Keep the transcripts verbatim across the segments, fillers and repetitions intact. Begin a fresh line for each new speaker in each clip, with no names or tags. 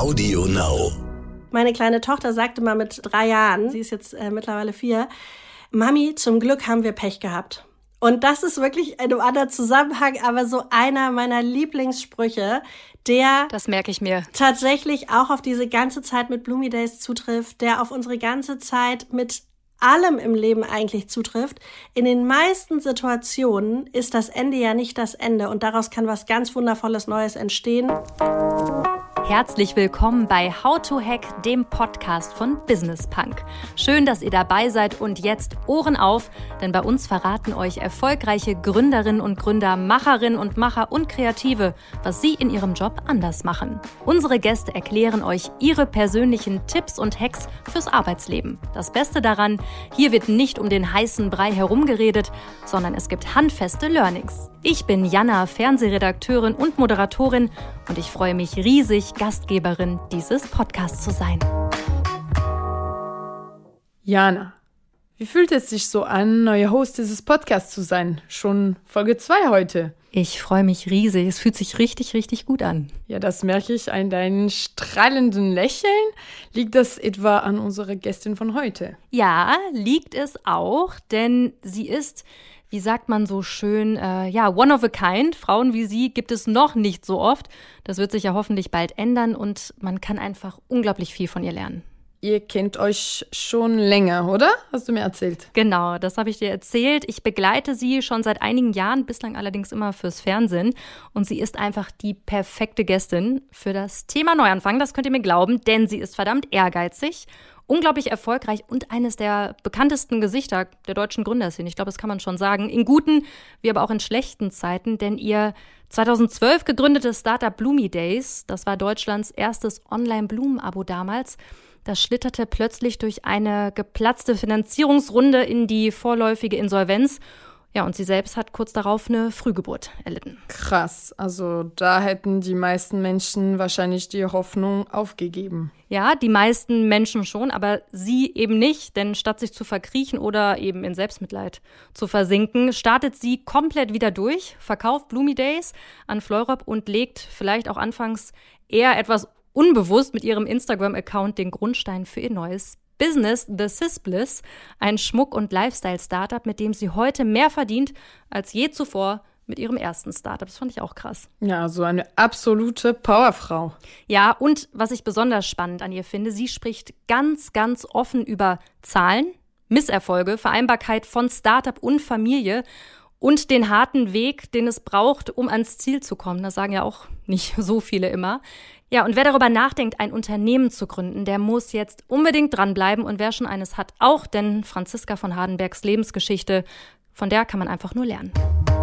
Audio Now.
Meine kleine Tochter sagte mal mit drei Jahren, sie ist jetzt äh, mittlerweile vier, Mami, zum Glück haben wir Pech gehabt. Und das ist wirklich in einem anderen Zusammenhang, aber so einer meiner Lieblingssprüche, der
das merke ich mir.
Tatsächlich auch auf diese ganze Zeit mit Bloomy Days zutrifft, der auf unsere ganze Zeit mit allem im Leben eigentlich zutrifft. In den meisten Situationen ist das Ende ja nicht das Ende und daraus kann was ganz Wundervolles Neues entstehen.
Herzlich willkommen bei How to Hack, dem Podcast von Business Punk. Schön, dass ihr dabei seid und jetzt Ohren auf, denn bei uns verraten euch erfolgreiche Gründerinnen und Gründer, Macherinnen und Macher und Kreative, was sie in ihrem Job anders machen. Unsere Gäste erklären euch ihre persönlichen Tipps und Hacks fürs Arbeitsleben. Das Beste daran, hier wird nicht um den heißen Brei herumgeredet, sondern es gibt handfeste Learnings. Ich bin Jana, Fernsehredakteurin und Moderatorin und ich freue mich riesig, Gastgeberin dieses Podcasts zu sein.
Jana, wie fühlt es sich so an, neuer Host dieses Podcasts zu sein? Schon Folge zwei heute.
Ich freue mich riesig. Es fühlt sich richtig, richtig gut an.
Ja, das merke ich an deinem strahlenden Lächeln. Liegt das etwa an unserer Gästin von heute?
Ja, liegt es auch, denn sie ist, wie sagt man so schön, äh, ja, one of a kind. Frauen wie sie gibt es noch nicht so oft. Das wird sich ja hoffentlich bald ändern und man kann einfach unglaublich viel von ihr lernen.
Ihr kennt euch schon länger, oder? Hast du mir erzählt?
Genau, das habe ich dir erzählt. Ich begleite sie schon seit einigen Jahren, bislang allerdings immer fürs Fernsehen. Und sie ist einfach die perfekte Gästin für das Thema Neuanfang. Das könnt ihr mir glauben, denn sie ist verdammt ehrgeizig, unglaublich erfolgreich und eines der bekanntesten Gesichter der deutschen Gründerszene. Ich glaube, das kann man schon sagen. In guten, wie aber auch in schlechten Zeiten. Denn ihr zweitausendzwölf gegründetes Startup Bloomy Days, das war Deutschlands erstes Online-Blumen-Abo damals, das schlitterte plötzlich durch eine geplatzte Finanzierungsrunde in die vorläufige Insolvenz. Ja, und sie selbst hat kurz darauf eine Frühgeburt erlitten.
Krass, also da hätten die meisten Menschen wahrscheinlich die Hoffnung aufgegeben.
Ja, die meisten Menschen schon, aber sie eben nicht. Denn statt sich zu verkriechen oder eben in Selbstmitleid zu versinken, startet sie komplett wieder durch, verkauft Bloomy Days an Fleurop und legt vielleicht auch anfangs eher etwas unbewusst mit ihrem Instagram-Account den Grundstein für ihr neues Business, The Sis-Bliss, ein Schmuck- und Lifestyle-Startup, mit dem sie heute mehr verdient als je zuvor mit ihrem ersten Startup. Das fand ich auch krass.
Ja, so eine absolute Powerfrau.
Ja, und was ich besonders spannend an ihr finde, sie spricht ganz, ganz offen über Zahlen, Misserfolge, Vereinbarkeit von Startup und Familie und den harten Weg, den es braucht, um ans Ziel zu kommen. Das sagen ja auch nicht so viele immer. Ja, und wer darüber nachdenkt, ein Unternehmen zu gründen, der muss jetzt unbedingt dranbleiben. Und wer schon eines hat, auch, denn Franziska von Hardenbergs Lebensgeschichte, von der kann man einfach nur lernen.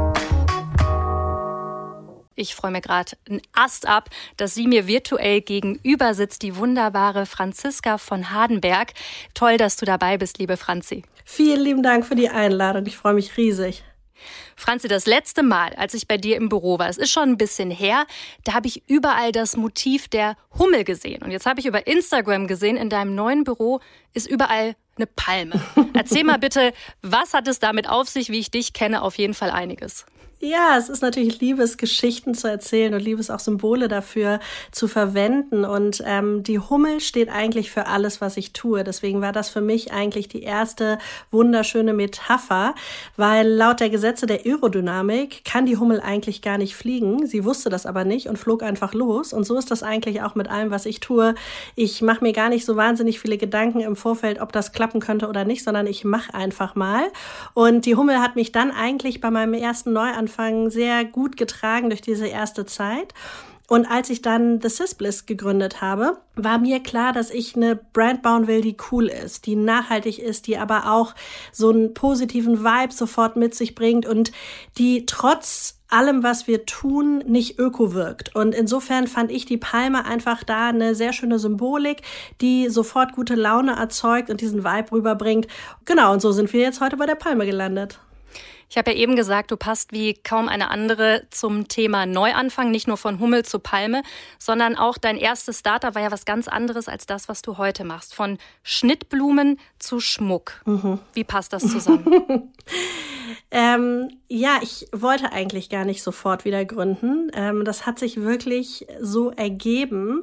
Ich freue mich gerade einen Ast ab, dass sie mir virtuell gegenüber sitzt, die wunderbare Franziska von Hardenberg. Toll, dass du dabei bist, liebe Franzi.
Vielen lieben Dank für die Einladung. Ich freue mich riesig.
Franzi, das letzte Mal, als ich bei dir im Büro war, es ist schon ein bisschen her, da habe ich überall das Motiv der Hummel gesehen. Und jetzt habe ich über Instagram gesehen, in deinem neuen Büro ist überall eine Palme. Erzähl mal bitte, was hat es damit auf sich? Wie ich dich kenne, auf jeden Fall einiges.
Ja, es ist natürlich Liebes, Geschichten zu erzählen und Liebes auch Symbole dafür zu verwenden. Und ähm, die Hummel steht eigentlich für alles, was ich tue. Deswegen war das für mich eigentlich die erste wunderschöne Metapher, weil laut der Gesetze der Aerodynamik kann die Hummel eigentlich gar nicht fliegen. Sie wusste das aber nicht und flog einfach los. Und so ist das eigentlich auch mit allem, was ich tue. Ich mache mir gar nicht so wahnsinnig viele Gedanken im Vorfeld, ob das klappen könnte oder nicht, sondern ich mache einfach mal. Und die Hummel hat mich dann eigentlich bei meinem ersten Neuanfang sehr gut getragen durch diese erste Zeit. Und als ich dann The Sis-Bliss gegründet habe, war mir klar, dass ich eine Brand bauen will, die cool ist, die nachhaltig ist, die aber auch so einen positiven Vibe sofort mit sich bringt und die trotz allem, was wir tun, nicht öko wirkt. Und insofern fand ich die Palme einfach da eine sehr schöne Symbolik, die sofort gute Laune erzeugt und diesen Vibe rüberbringt. Genau, und so sind wir jetzt heute bei der Palme gelandet.
Ich habe ja eben gesagt, du passt wie kaum eine andere zum Thema Neuanfang, nicht nur von Hummel zu Palme, sondern auch dein erstes Startup war ja was ganz anderes als das, was du heute machst. Von Schnittblumen zu Schmuck. Mhm. Wie passt das zusammen?
Ähm, ja, ich wollte eigentlich gar nicht sofort wieder gründen. Ähm, das hat sich wirklich so ergeben.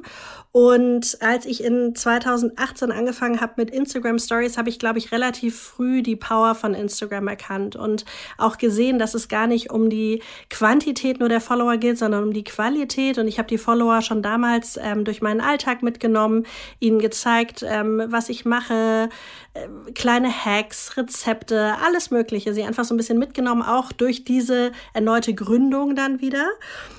Und als ich in zweitausendachtzehn angefangen habe mit Instagram Stories, habe ich, glaube ich, relativ früh die Power von Instagram erkannt und auch gesehen, dass es gar nicht um die Quantität nur der Follower geht, sondern um die Qualität. Und ich habe die Follower schon damals ähm, durch meinen Alltag mitgenommen, ihnen gezeigt, ähm, was ich mache, äh, kleine Hacks, Rezepte, alles Mögliche. Sie einfach so ein bisschen mitgenommen, auch durch diese erneute Gründung dann wieder.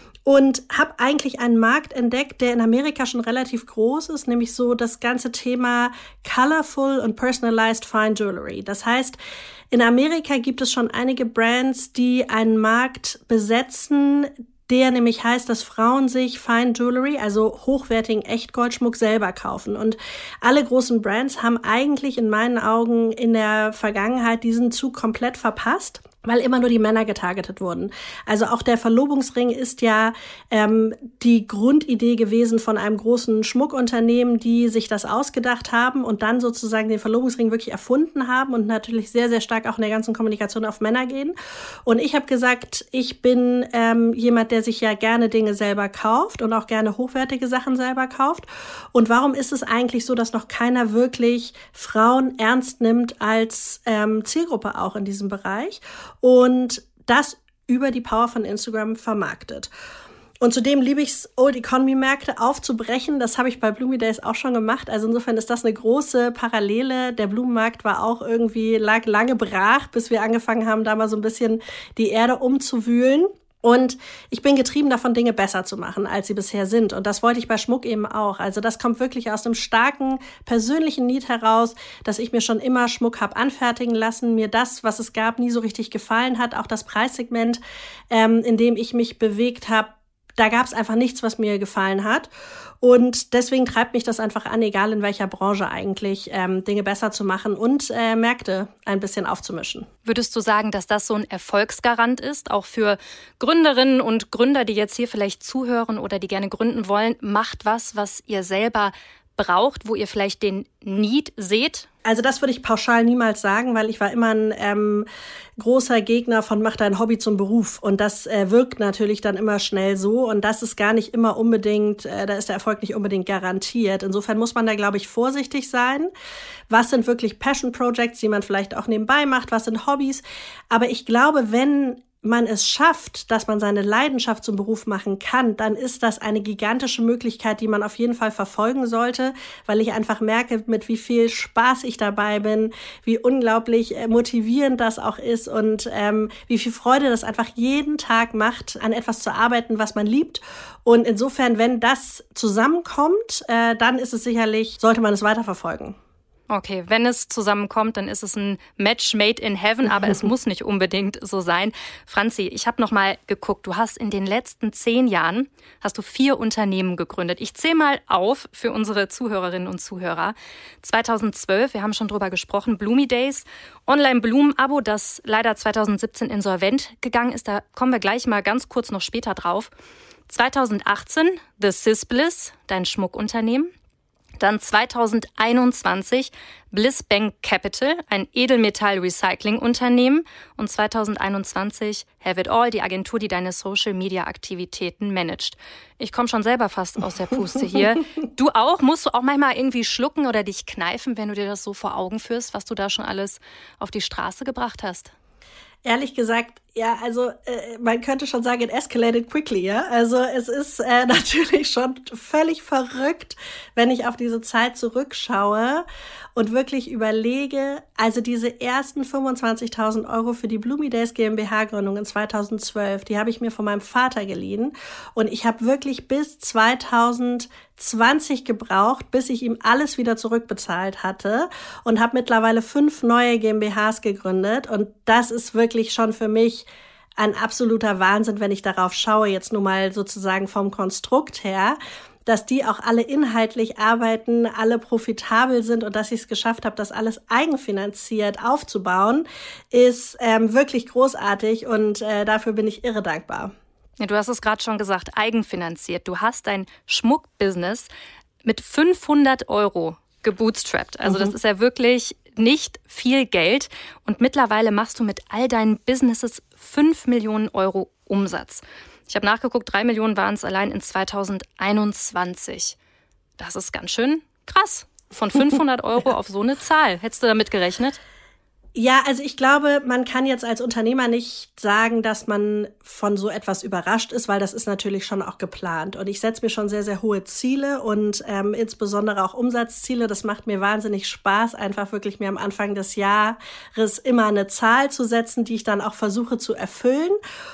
Und habe eigentlich einen Markt entdeckt, der in Amerika schon relativ groß ist, nämlich so das ganze Thema Colorful und Personalized Fine Jewelry. Das heißt, in Amerika gibt es schon einige Brands, die einen Markt besetzen, der nämlich heißt, dass Frauen sich Fine Jewelry, also hochwertigen Echtgoldschmuck, selber kaufen. Und alle großen Brands haben eigentlich in meinen Augen in der Vergangenheit diesen Zug komplett verpasst, weil immer nur die Männer getargetet wurden. Also auch der Verlobungsring ist ja ähm, die Grundidee gewesen von einem großen Schmuckunternehmen, die sich das ausgedacht haben und dann sozusagen den Verlobungsring wirklich erfunden haben und natürlich sehr, sehr stark auch in der ganzen Kommunikation auf Männer gehen. Und ich habe gesagt, ich bin ähm, jemand, der sich ja gerne Dinge selber kauft und auch gerne hochwertige Sachen selber kauft. Und warum ist es eigentlich so, dass noch keiner wirklich Frauen ernst nimmt als ähm, Zielgruppe auch in diesem Bereich? Und das über die Power von Instagram vermarktet. Und zudem liebe ich es, Old Economy Märkte aufzubrechen. Das habe ich bei Bloomy Days auch schon gemacht. Also insofern ist das eine große Parallele. Der Blumenmarkt war auch irgendwie, lag lange brach, bis wir angefangen haben, da mal so ein bisschen die Erde umzuwühlen. Und ich bin getrieben davon, Dinge besser zu machen, als sie bisher sind. Und das wollte ich bei Schmuck eben auch. Also das kommt wirklich aus einem starken persönlichen Need heraus, dass ich mir schon immer Schmuck habe anfertigen lassen, mir das, was es gab, nie so richtig gefallen hat. Auch das Preissegment, ähm, in dem ich mich bewegt habe, da gab es einfach nichts, was mir gefallen hat. Und deswegen treibt mich das einfach an, egal in welcher Branche eigentlich, ähm, Dinge besser zu machen und äh, Märkte ein bisschen aufzumischen.
Würdest du sagen, dass das so ein Erfolgsgarant ist, auch für Gründerinnen und Gründer, die jetzt hier vielleicht zuhören oder die gerne gründen wollen? Macht was, was ihr selber braucht, wo ihr vielleicht den Need seht?
Also das würde ich pauschal niemals sagen, weil ich war immer ein ähm, großer Gegner von mach dein Hobby zum Beruf. Und das äh, wirkt natürlich dann immer schnell so. Und das ist gar nicht immer unbedingt, äh, da ist der Erfolg nicht unbedingt garantiert. Insofern muss man da, glaube ich, vorsichtig sein. Was sind wirklich Passion Projects, die man vielleicht auch nebenbei macht? Was sind Hobbys? Aber ich glaube, wenn man es schafft, dass man seine Leidenschaft zum Beruf machen kann, dann ist das eine gigantische Möglichkeit, die man auf jeden Fall verfolgen sollte, weil ich einfach merke, mit wie viel Spaß ich dabei bin, wie unglaublich motivierend das auch ist und ähm, wie viel Freude das einfach jeden Tag macht, an etwas zu arbeiten, was man liebt. Und insofern, wenn das zusammenkommt, äh, dann ist es sicherlich, sollte man es weiterverfolgen.
Okay, wenn es zusammenkommt, dann ist es ein Match made in heaven, aber es muss nicht unbedingt so sein. Franzi, ich habe noch mal geguckt, du hast in den letzten zehn Jahren, hast du vier Unternehmen gegründet. Ich zähle mal auf für unsere Zuhörerinnen und Zuhörer. zweitausendzwölf, wir haben schon drüber gesprochen, Bloomy Days, Online-Blumen-Abo, das leider zweitausendsiebzehn insolvent gegangen ist. Da kommen wir gleich mal ganz kurz noch später drauf. zweitausendachtzehn, The Sisbliss, dein Schmuckunternehmen. Dann zweitausendeinundzwanzig Bliss Bank Capital, ein Edelmetall-Recycling-Unternehmen. Und zweitausendeinundzwanzig Have It All, die Agentur, die deine Social-Media-Aktivitäten managt. Ich komme schon selber fast aus der Puste hier. Du auch? Musst du auch manchmal irgendwie schlucken oder dich kneifen, wenn du dir das so vor Augen führst, was du da schon alles auf die Straße gebracht hast?
Ehrlich gesagt, ja, also äh, man könnte schon sagen, it escalated quickly, ja. Also es ist äh, natürlich schon völlig verrückt, wenn ich auf diese Zeit zurückschaue und wirklich überlege, also diese ersten fünfundzwanzigtausend Euro für die Bloomy Days GmbH-Gründung in zweitausendzwölf, die habe ich mir von meinem Vater geliehen und ich habe wirklich bis zweitausendzwanzig gebraucht, bis ich ihm alles wieder zurückbezahlt hatte und habe mittlerweile fünf neue GmbHs gegründet und das ist wirklich schon für mich ein absoluter Wahnsinn, wenn ich darauf schaue, jetzt nur mal sozusagen vom Konstrukt her, dass die auch alle inhaltlich arbeiten, alle profitabel sind und dass ich es geschafft habe, das alles eigenfinanziert aufzubauen, ist ähm, wirklich großartig und äh, dafür bin ich irre dankbar.
Ja, du hast es gerade schon gesagt, eigenfinanziert. Du hast dein Schmuckbusiness mit fünfhundert Euro gebootstrapped. Also mhm. das ist ja wirklich nicht viel Geld und mittlerweile machst du mit all deinen Businesses fünf Millionen Euro Umsatz. Ich habe nachgeguckt, drei Millionen waren es allein in zweitausendeinundzwanzig. Das ist ganz schön krass. Von fünfhundert Euro auf so eine Zahl. Hättest du damit gerechnet?
Ja, also ich glaube, man kann jetzt als Unternehmer nicht sagen, dass man von so etwas überrascht ist, weil das ist natürlich schon auch geplant. Und ich setze mir schon sehr, sehr hohe Ziele und ähm, insbesondere auch Umsatzziele. Das macht mir wahnsinnig Spaß, einfach wirklich mir am Anfang des Jahres immer eine Zahl zu setzen, die ich dann auch versuche zu erfüllen.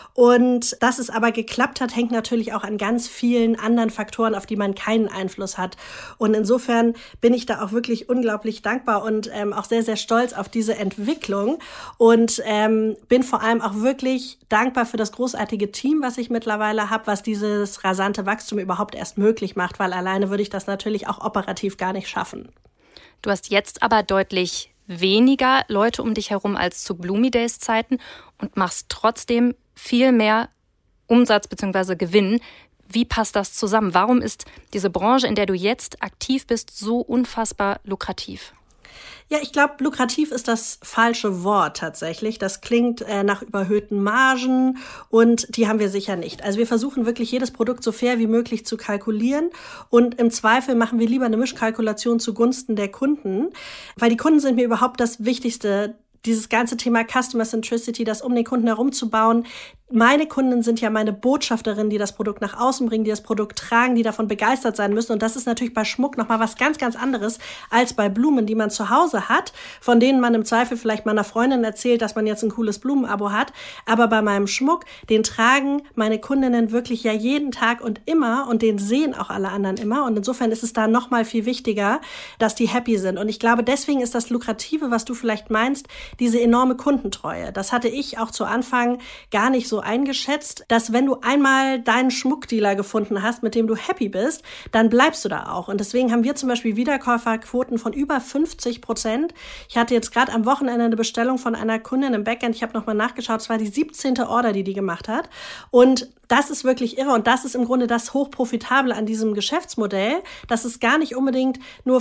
Und dass es aber geklappt hat, hängt natürlich auch an ganz vielen anderen Faktoren, auf die man keinen Einfluss hat. Und insofern bin ich da auch wirklich unglaublich dankbar und ähm, auch sehr, sehr stolz auf diese Entwicklung und ähm, bin vor allem auch wirklich dankbar für das großartige Team, was ich mittlerweile habe, was dieses rasante Wachstum überhaupt erst möglich macht, weil alleine würde ich das natürlich auch operativ gar nicht schaffen.
Du hast jetzt aber deutlich weniger Leute um dich herum als zu Bloomy Days Zeiten und machst trotzdem viel mehr Umsatz bzw. Gewinn. Wie passt das zusammen? Warum ist diese Branche, in der du jetzt aktiv bist, so unfassbar lukrativ?
Ja, ich glaube, lukrativ ist das falsche Wort tatsächlich. Das klingt äh, nach überhöhten Margen und die haben wir sicher nicht. Also wir versuchen wirklich jedes Produkt so fair wie möglich zu kalkulieren und im Zweifel machen wir lieber eine Mischkalkulation zugunsten der Kunden, weil die Kunden sind mir überhaupt das Wichtigste. Dieses ganze Thema Customer Centricity, das um den Kunden herumzubauen. Meine Kunden sind ja meine Botschafterinnen, die das Produkt nach außen bringen, die das Produkt tragen, die davon begeistert sein müssen. Und das ist natürlich bei Schmuck nochmal was ganz, ganz anderes als bei Blumen, die man zu Hause hat, von denen man im Zweifel vielleicht meiner Freundin erzählt, dass man jetzt ein cooles Blumenabo hat. Aber bei meinem Schmuck, den tragen meine Kundinnen wirklich ja jeden Tag und immer und den sehen auch alle anderen immer. Und insofern ist es da nochmal viel wichtiger, dass die happy sind. Und ich glaube, deswegen ist das Lukrative, was du vielleicht meinst, diese enorme Kundentreue. Das hatte ich auch zu Anfang gar nicht so eingeschätzt, dass wenn du einmal deinen Schmuckdealer gefunden hast, mit dem du happy bist, dann bleibst du da auch. Und deswegen haben wir zum Beispiel Wiederkäuferquoten von über fünfzig Prozent. Ich hatte jetzt gerade am Wochenende eine Bestellung von einer Kundin im Backend. Ich habe nochmal nachgeschaut, es war die siebzehnte Order, die die gemacht hat. Und das ist wirklich irre und das ist im Grunde das Hochprofitable an diesem Geschäftsmodell, dass es gar nicht unbedingt nur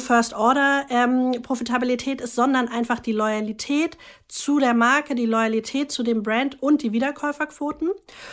First-Order-Profitabilität ähm, ist, sondern einfach die Loyalität zu der Marke, die Loyalität zu dem Brand und die Wiederkäuferquoten.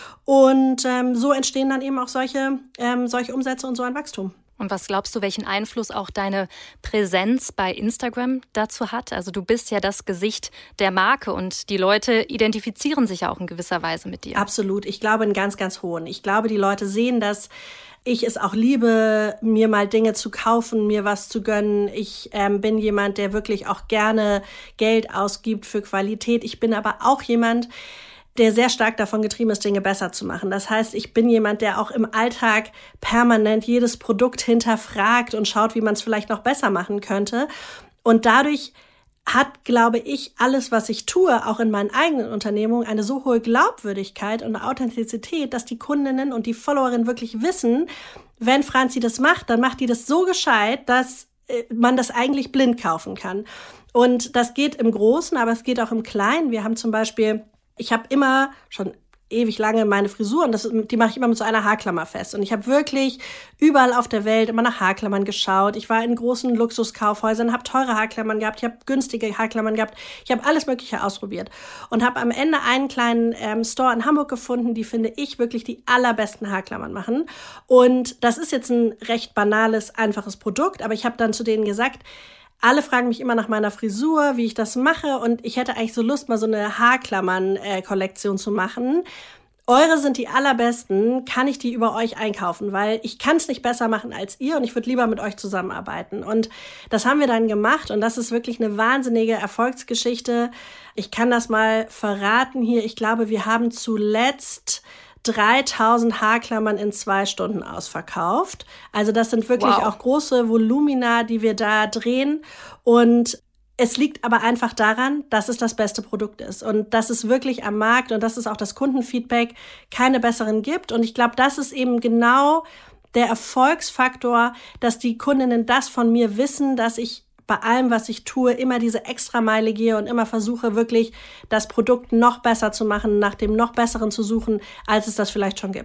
Und ähm, so entstehen dann eben auch solche, ähm, solche Umsätze und so ein Wachstum.
Und was glaubst du, welchen Einfluss auch deine Präsenz bei Instagram dazu hat? Also du bist ja das Gesicht der Marke und die Leute identifizieren sich ja auch in gewisser Weise mit dir.
Absolut. Ich glaube, einen ganz, ganz hohen. Ich glaube, die Leute sehen, dass ich es auch liebe, mir mal Dinge zu kaufen, mir was zu gönnen. Ich ähm, bin jemand, der wirklich auch gerne Geld ausgibt für Qualität. Ich bin aber auch jemand, der sehr stark davon getrieben ist, Dinge besser zu machen. Das heißt, ich bin jemand, der auch im Alltag permanent jedes Produkt hinterfragt und schaut, wie man es vielleicht noch besser machen könnte. Und dadurch hat, glaube ich, alles, was ich tue, auch in meinen eigenen Unternehmungen, eine so hohe Glaubwürdigkeit und Authentizität, dass die Kundinnen und die Followerinnen wirklich wissen, wenn Franzi das macht, dann macht die das so gescheit, dass man das eigentlich blind kaufen kann. Und das geht im Großen, aber es geht auch im Kleinen. Wir haben zum Beispiel Ich habe immer schon ewig lange meine Frisur und das, die mache ich immer mit so einer Haarklammer fest. Und ich habe wirklich überall auf der Welt immer nach Haarklammern geschaut. Ich war in großen Luxuskaufhäusern, habe teure Haarklammern gehabt, ich habe günstige Haarklammern gehabt. Ich habe alles Mögliche ausprobiert und habe am Ende einen kleinen ähm, Store in Hamburg gefunden, die, finde ich, wirklich die allerbesten Haarklammern machen. Und das ist jetzt ein recht banales, einfaches Produkt, aber ich habe dann zu denen gesagt, alle fragen mich immer nach meiner Frisur, wie ich das mache und ich hätte eigentlich so Lust, mal so eine Haarklammern-Kollektion zu machen. Eure sind die allerbesten, kann ich die über euch einkaufen, weil ich kann es nicht besser machen als ihr und ich würde lieber mit euch zusammenarbeiten. Und das haben wir dann gemacht und das ist wirklich eine wahnsinnige Erfolgsgeschichte. Ich kann das mal verraten hier. Ich glaube, wir haben zuletzt dreitausend Haarklammern in zwei Stunden ausverkauft. Also das sind wirklich wow. auch große Volumina, die wir da drehen. Und es liegt aber einfach daran, dass es das beste Produkt ist. Und dass es wirklich am Markt, und das ist auch das Kundenfeedback, keine besseren gibt. Und ich glaube, das ist eben genau der Erfolgsfaktor, dass die Kundinnen das von mir wissen, dass ich bei allem, was ich tue, immer diese Extrameile gehe und immer versuche, wirklich das Produkt noch besser zu machen, nach dem noch Besseren zu suchen, als es das vielleicht schon gibt.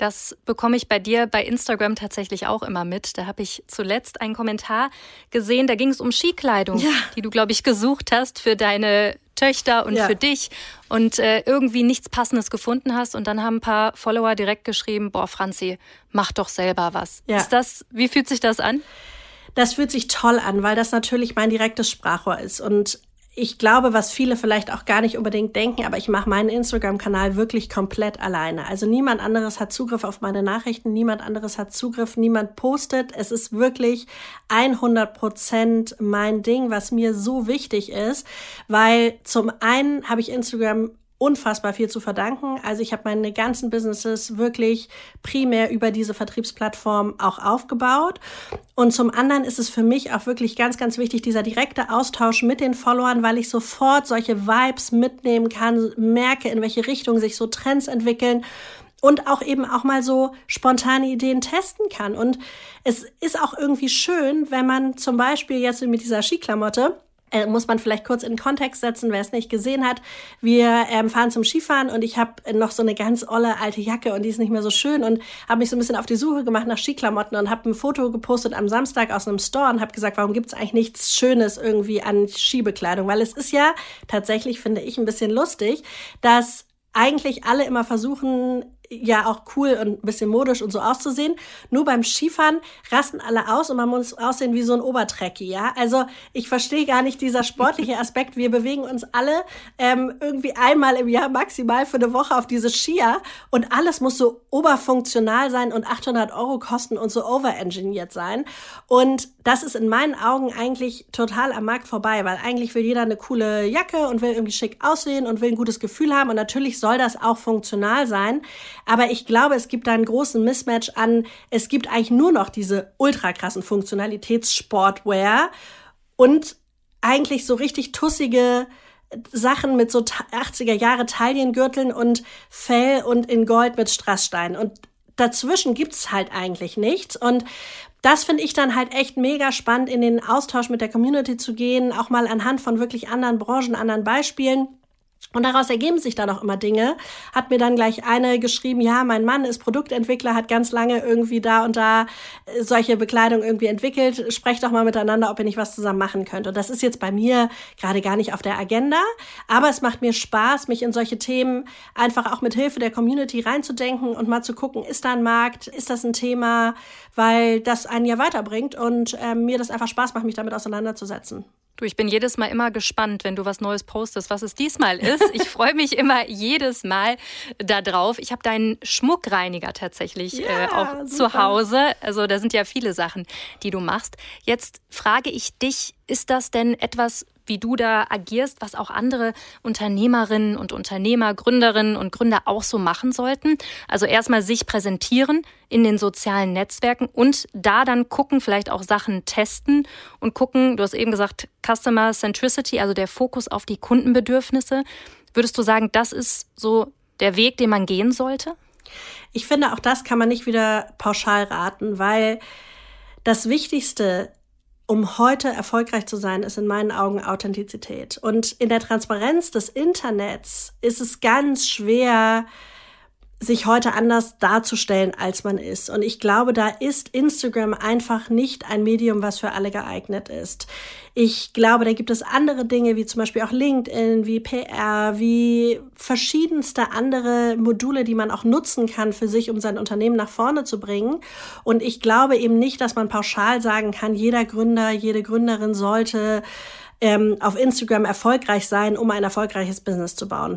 Das bekomme ich bei dir bei Instagram tatsächlich auch immer mit. Da habe ich zuletzt einen Kommentar gesehen, da ging es um Skikleidung, ja. die du, glaube ich, gesucht hast für deine Töchter und ja. für dich und äh, irgendwie nichts Passendes gefunden hast. Und dann haben ein paar Follower direkt geschrieben, boah, Franzi, mach doch selber was. Ja. Ist das, wie fühlt sich das an?
Das fühlt sich toll an, weil das natürlich mein direktes Sprachrohr ist. Und ich glaube, was viele vielleicht auch gar nicht unbedingt denken, aber ich mache meinen Instagram-Kanal wirklich komplett alleine. Also niemand anderes hat Zugriff auf meine Nachrichten, niemand anderes hat Zugriff, niemand postet. Es ist wirklich hundert Prozent mein Ding, was mir so wichtig ist, weil zum einen habe ich Instagram unfassbar viel zu verdanken. Also ich habe meine ganzen Businesses wirklich primär über diese Vertriebsplattform auch aufgebaut. Und zum anderen ist es für mich auch wirklich ganz, ganz wichtig, dieser direkte Austausch mit den Followern, weil ich sofort solche Vibes mitnehmen kann, merke, in welche Richtung sich so Trends entwickeln und auch eben auch mal so spontane Ideen testen kann. Und es ist auch irgendwie schön, wenn man zum Beispiel jetzt mit dieser Skiklamotte, Äh, muss man vielleicht kurz in den Kontext setzen, wer es nicht gesehen hat. Wir ähm, fahren zum Skifahren und ich habe noch so eine ganz olle alte Jacke und die ist nicht mehr so schön und habe mich so ein bisschen auf die Suche gemacht nach Skiklamotten und habe ein Foto gepostet am Samstag aus einem Store und habe gesagt, warum gibt's eigentlich nichts Schönes irgendwie an Skibekleidung? Weil es ist ja tatsächlich, finde ich, ein bisschen lustig, dass eigentlich alle immer versuchen, ja auch cool und ein bisschen modisch und so auszusehen. Nur beim Skifahren rasten alle aus und man muss aussehen wie so ein Obertrecki, ja. Also ich verstehe gar nicht dieser sportliche Aspekt. Wir bewegen uns alle ähm, irgendwie einmal im Jahr maximal für eine Woche auf diese Skier und alles muss so oberfunktional sein und achthundert Euro kosten und so overengineert sein. Und das ist in meinen Augen eigentlich total am Markt vorbei, weil eigentlich will jeder eine coole Jacke und will irgendwie schick aussehen und will ein gutes Gefühl haben und natürlich soll das auch funktional sein. Aber ich glaube, es gibt da einen großen Mismatch an, es gibt eigentlich nur noch diese ultra krassen Funktionalitäts-Sportwear und eigentlich so richtig tussige Sachen mit so achtziger Jahre Taillengürteln und Fell und in Gold mit Strassstein. Und dazwischen gibt's halt eigentlich nichts. Und das finde ich dann halt echt mega spannend, in den Austausch mit der Community zu gehen, auch mal anhand von wirklich anderen Branchen, anderen Beispielen. Und daraus ergeben sich dann auch immer Dinge. Hat mir dann gleich eine geschrieben, ja, mein Mann ist Produktentwickler, hat ganz lange irgendwie da und da solche Bekleidung irgendwie entwickelt. Sprecht doch mal miteinander, ob ihr nicht was zusammen machen könnt. Und das ist jetzt bei mir gerade gar nicht auf der Agenda. Aber es macht mir Spaß, mich in solche Themen einfach auch mit Hilfe der Community reinzudenken und mal zu gucken, ist da ein Markt, ist das ein Thema, weil das einen ja weiterbringt und äh, mir das einfach Spaß macht, mich damit auseinanderzusetzen.
Du, ich bin jedes Mal immer gespannt, wenn du was Neues postest, was es diesmal ist. Ich freue mich immer jedes Mal da drauf. Ich habe deinen Schmuckreiniger tatsächlich ja, äh, auch super. Zu Hause. Also da sind ja viele Sachen, die du machst. Jetzt frage ich dich, ist das denn etwas, wie du da agierst, was auch andere Unternehmerinnen und Unternehmer, Gründerinnen und Gründer auch so machen sollten? Also erstmal sich präsentieren in den sozialen Netzwerken und da dann gucken, vielleicht auch Sachen testen und gucken, du hast eben gesagt, Customer Centricity, also der Fokus auf die Kundenbedürfnisse. Würdest du sagen, das ist so der Weg, den man gehen sollte?
Ich finde, auch das kann man nicht wieder pauschal raten, weil das Wichtigste, um heute erfolgreich zu sein, ist in meinen Augen Authentizität. Und in der Transparenz des Internets ist es ganz schwer, sich heute anders darzustellen, als man ist. Und ich glaube, da ist Instagram einfach nicht ein Medium, was für alle geeignet ist. Ich glaube, da gibt es andere Dinge, wie zum Beispiel auch LinkedIn, wie P R, wie verschiedenste andere Module, die man auch nutzen kann für sich, um sein Unternehmen nach vorne zu bringen. Und ich glaube eben nicht, dass man pauschal sagen kann, jeder Gründer, jede Gründerin sollte ähm, auf Instagram erfolgreich sein, um ein erfolgreiches Business zu bauen.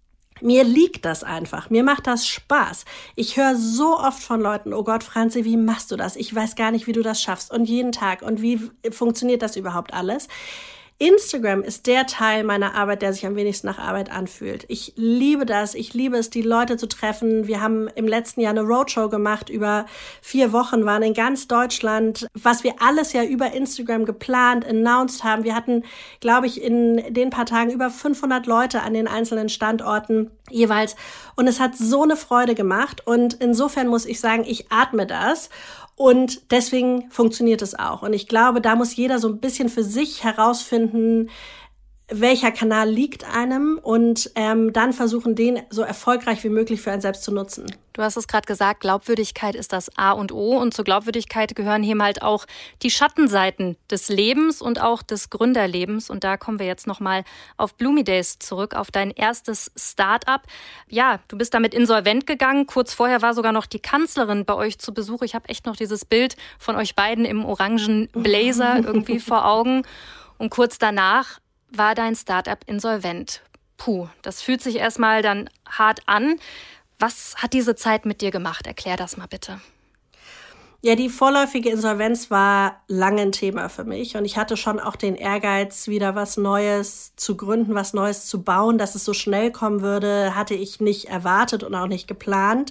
Mir liegt das einfach. Mir macht das Spaß. Ich höre so oft von Leuten, oh Gott, Franzi, wie machst du das? Ich weiß gar nicht, wie du das schaffst. Und jeden Tag. Und wie funktioniert das überhaupt alles? Instagram ist der Teil meiner Arbeit, der sich am wenigsten nach Arbeit anfühlt. Ich liebe das. Ich liebe es, die Leute zu treffen. Wir haben im letzten Jahr eine Roadshow gemacht. Über vier Wochen waren in ganz Deutschland, was wir alles ja über Instagram geplant, announced haben. Wir hatten, glaube ich, in den paar Tagen über fünfhundert Leute an den einzelnen Standorten jeweils. Und es hat so eine Freude gemacht. Und insofern muss ich sagen, ich atme das. Und deswegen funktioniert es auch. Und ich glaube, da muss jeder so ein bisschen für sich herausfinden, welcher Kanal liegt einem und ähm, dann versuchen, den so erfolgreich wie möglich für einen selbst zu nutzen.
Du hast es gerade gesagt, Glaubwürdigkeit ist das A und O und zur Glaubwürdigkeit gehören hier halt auch die Schattenseiten des Lebens und auch des Gründerlebens und da kommen wir jetzt nochmal auf Bloomy Days zurück, auf dein erstes Start-up. Ja, du bist damit insolvent gegangen, kurz vorher war sogar noch die Kanzlerin bei euch zu Besuch. Ich habe echt noch dieses Bild von euch beiden im orangen Blazer irgendwie vor Augen und kurz danach war dein Startup insolvent. Puh, das fühlt sich erstmal dann hart an. Was hat diese Zeit mit dir gemacht? Erklär das mal bitte.
Ja, die vorläufige Insolvenz war lange ein Thema für mich und ich hatte schon auch den Ehrgeiz, wieder was Neues zu gründen, was Neues zu bauen. Dass es so schnell kommen würde, hatte ich nicht erwartet und auch nicht geplant.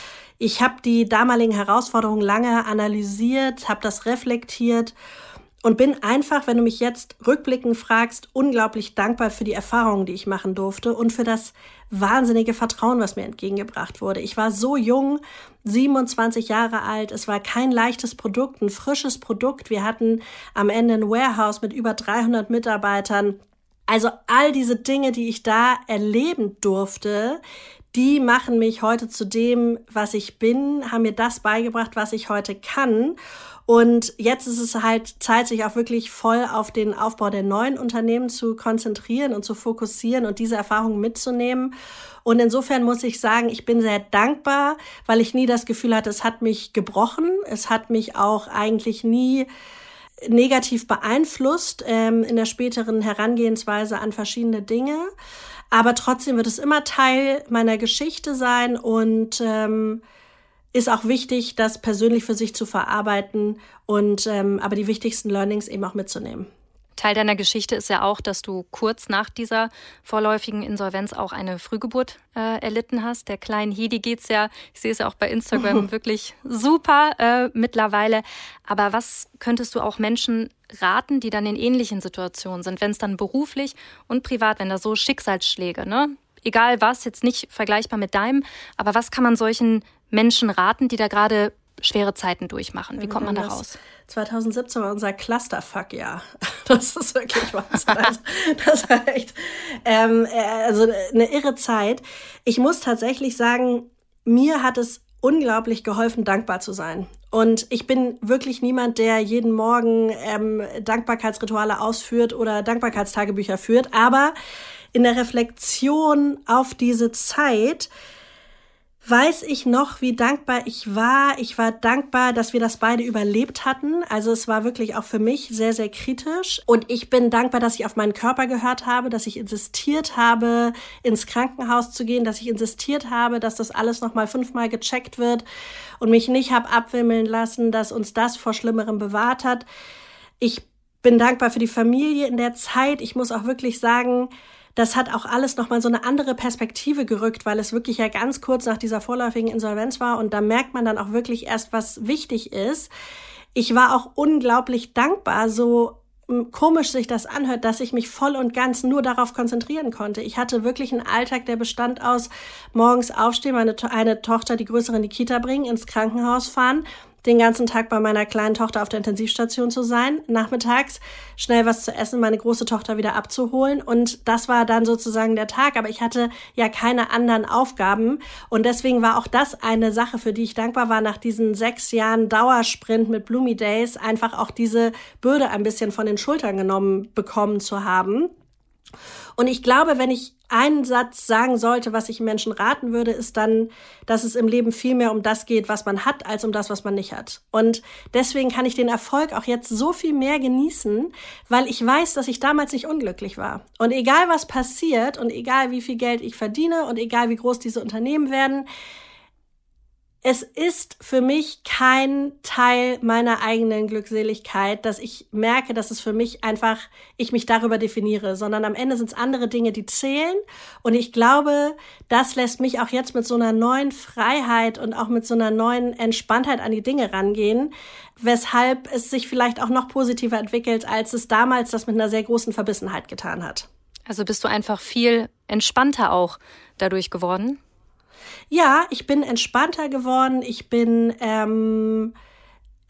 Ich habe die damaligen Herausforderungen lange analysiert, habe das reflektiert und bin einfach, wenn du mich jetzt rückblickend fragst, unglaublich dankbar für die Erfahrungen, die ich machen durfte und für das wahnsinnige Vertrauen, was mir entgegengebracht wurde. Ich war so jung, siebenundzwanzig Jahre alt. Es war kein leichtes Produkt, ein frisches Produkt. Wir hatten am Ende ein Warehouse mit über dreihundert Mitarbeitern. Also all diese Dinge, die ich da erleben durfte, die machen mich heute zu dem, was ich bin, haben mir das beigebracht, was ich heute kann. Und jetzt ist es halt Zeit, sich auch wirklich voll auf den Aufbau der neuen Unternehmen zu konzentrieren und zu fokussieren und diese Erfahrungen mitzunehmen. Und insofern muss ich sagen, ich bin sehr dankbar, weil ich nie das Gefühl hatte, es hat mich gebrochen. Es hat mich auch eigentlich nie negativ beeinflusst ähm, in der späteren Herangehensweise an verschiedene Dinge. Aber trotzdem wird es immer Teil meiner Geschichte sein und ähm, ist auch wichtig, das persönlich für sich zu verarbeiten und ähm, aber die wichtigsten Learnings eben auch mitzunehmen.
Teil deiner Geschichte ist ja auch, dass du kurz nach dieser vorläufigen Insolvenz auch eine Frühgeburt äh, erlitten hast. Der kleinen Hedi geht's ja, ich sehe es ja auch bei Instagram, wirklich super äh, mittlerweile. Aber was könntest du auch Menschen raten, die dann in ähnlichen Situationen sind, wenn es dann beruflich und privat, wenn da so Schicksalsschläge, ne? Egal was, jetzt nicht vergleichbar mit deinem, aber was kann man solchen Menschen raten, die da gerade schwere Zeiten durchmachen? Wie kommt man da raus?
zwanzig siebzehn war unser Clusterfuck-Jahr. Das ist wirklich was. Also, das war echt ähm, also eine irre Zeit. Ich muss tatsächlich sagen, mir hat es unglaublich geholfen, dankbar zu sein. Und ich bin wirklich niemand, der jeden Morgen ähm, Dankbarkeitsrituale ausführt oder Dankbarkeitstagebücher führt. Aber in der Reflexion auf diese Zeit weiß ich noch, wie dankbar ich war. Ich war dankbar, dass wir das beide überlebt hatten. Also es war wirklich auch für mich sehr, sehr kritisch. Und ich bin dankbar, dass ich auf meinen Körper gehört habe, dass ich insistiert habe, ins Krankenhaus zu gehen, dass ich insistiert habe, dass das alles nochmal fünfmal gecheckt wird und mich nicht habe abwimmeln lassen, dass uns das vor Schlimmerem bewahrt hat. Ich bin dankbar für die Familie in der Zeit. Ich muss auch wirklich sagen, das hat auch alles nochmal so eine andere Perspektive gerückt, weil es wirklich ja ganz kurz nach dieser vorläufigen Insolvenz war und da merkt man dann auch wirklich erst, was wichtig ist. Ich war auch unglaublich dankbar, so komisch sich das anhört, dass ich mich voll und ganz nur darauf konzentrieren konnte. Ich hatte wirklich einen Alltag, der bestand aus morgens aufstehen, meine to- eine Tochter, die größere in die Kita bringen, ins Krankenhaus fahren, den ganzen Tag bei meiner kleinen Tochter auf der Intensivstation zu sein, nachmittags schnell was zu essen, meine große Tochter wieder abzuholen und das war dann sozusagen der Tag, aber ich hatte ja keine anderen Aufgaben und deswegen war auch das eine Sache, für die ich dankbar war, nach diesen sechs Jahren Dauersprint mit Bloomy Days einfach auch diese Bürde ein bisschen von den Schultern genommen bekommen zu haben. Und ich glaube, wenn ich einen Satz sagen sollte, was ich Menschen raten würde, ist dann, dass es im Leben viel mehr um das geht, was man hat, als um das, was man nicht hat. Und deswegen kann ich den Erfolg auch jetzt so viel mehr genießen, weil ich weiß, dass ich damals nicht unglücklich war. Und egal was passiert und egal wie viel Geld ich verdiene und egal wie groß diese Unternehmen werden, es ist für mich kein Teil meiner eigenen Glückseligkeit, dass ich merke, dass es für mich einfach, ich mich darüber definiere, sondern am Ende sind es andere Dinge, die zählen. Und ich glaube, das lässt mich auch jetzt mit so einer neuen Freiheit und auch mit so einer neuen Entspanntheit an die Dinge rangehen, weshalb es sich vielleicht auch noch positiver entwickelt, als es damals das mit einer sehr großen Verbissenheit getan hat.
Also bist du einfach viel entspannter auch dadurch geworden?
Ja, ich bin entspannter geworden, ich bin ähm,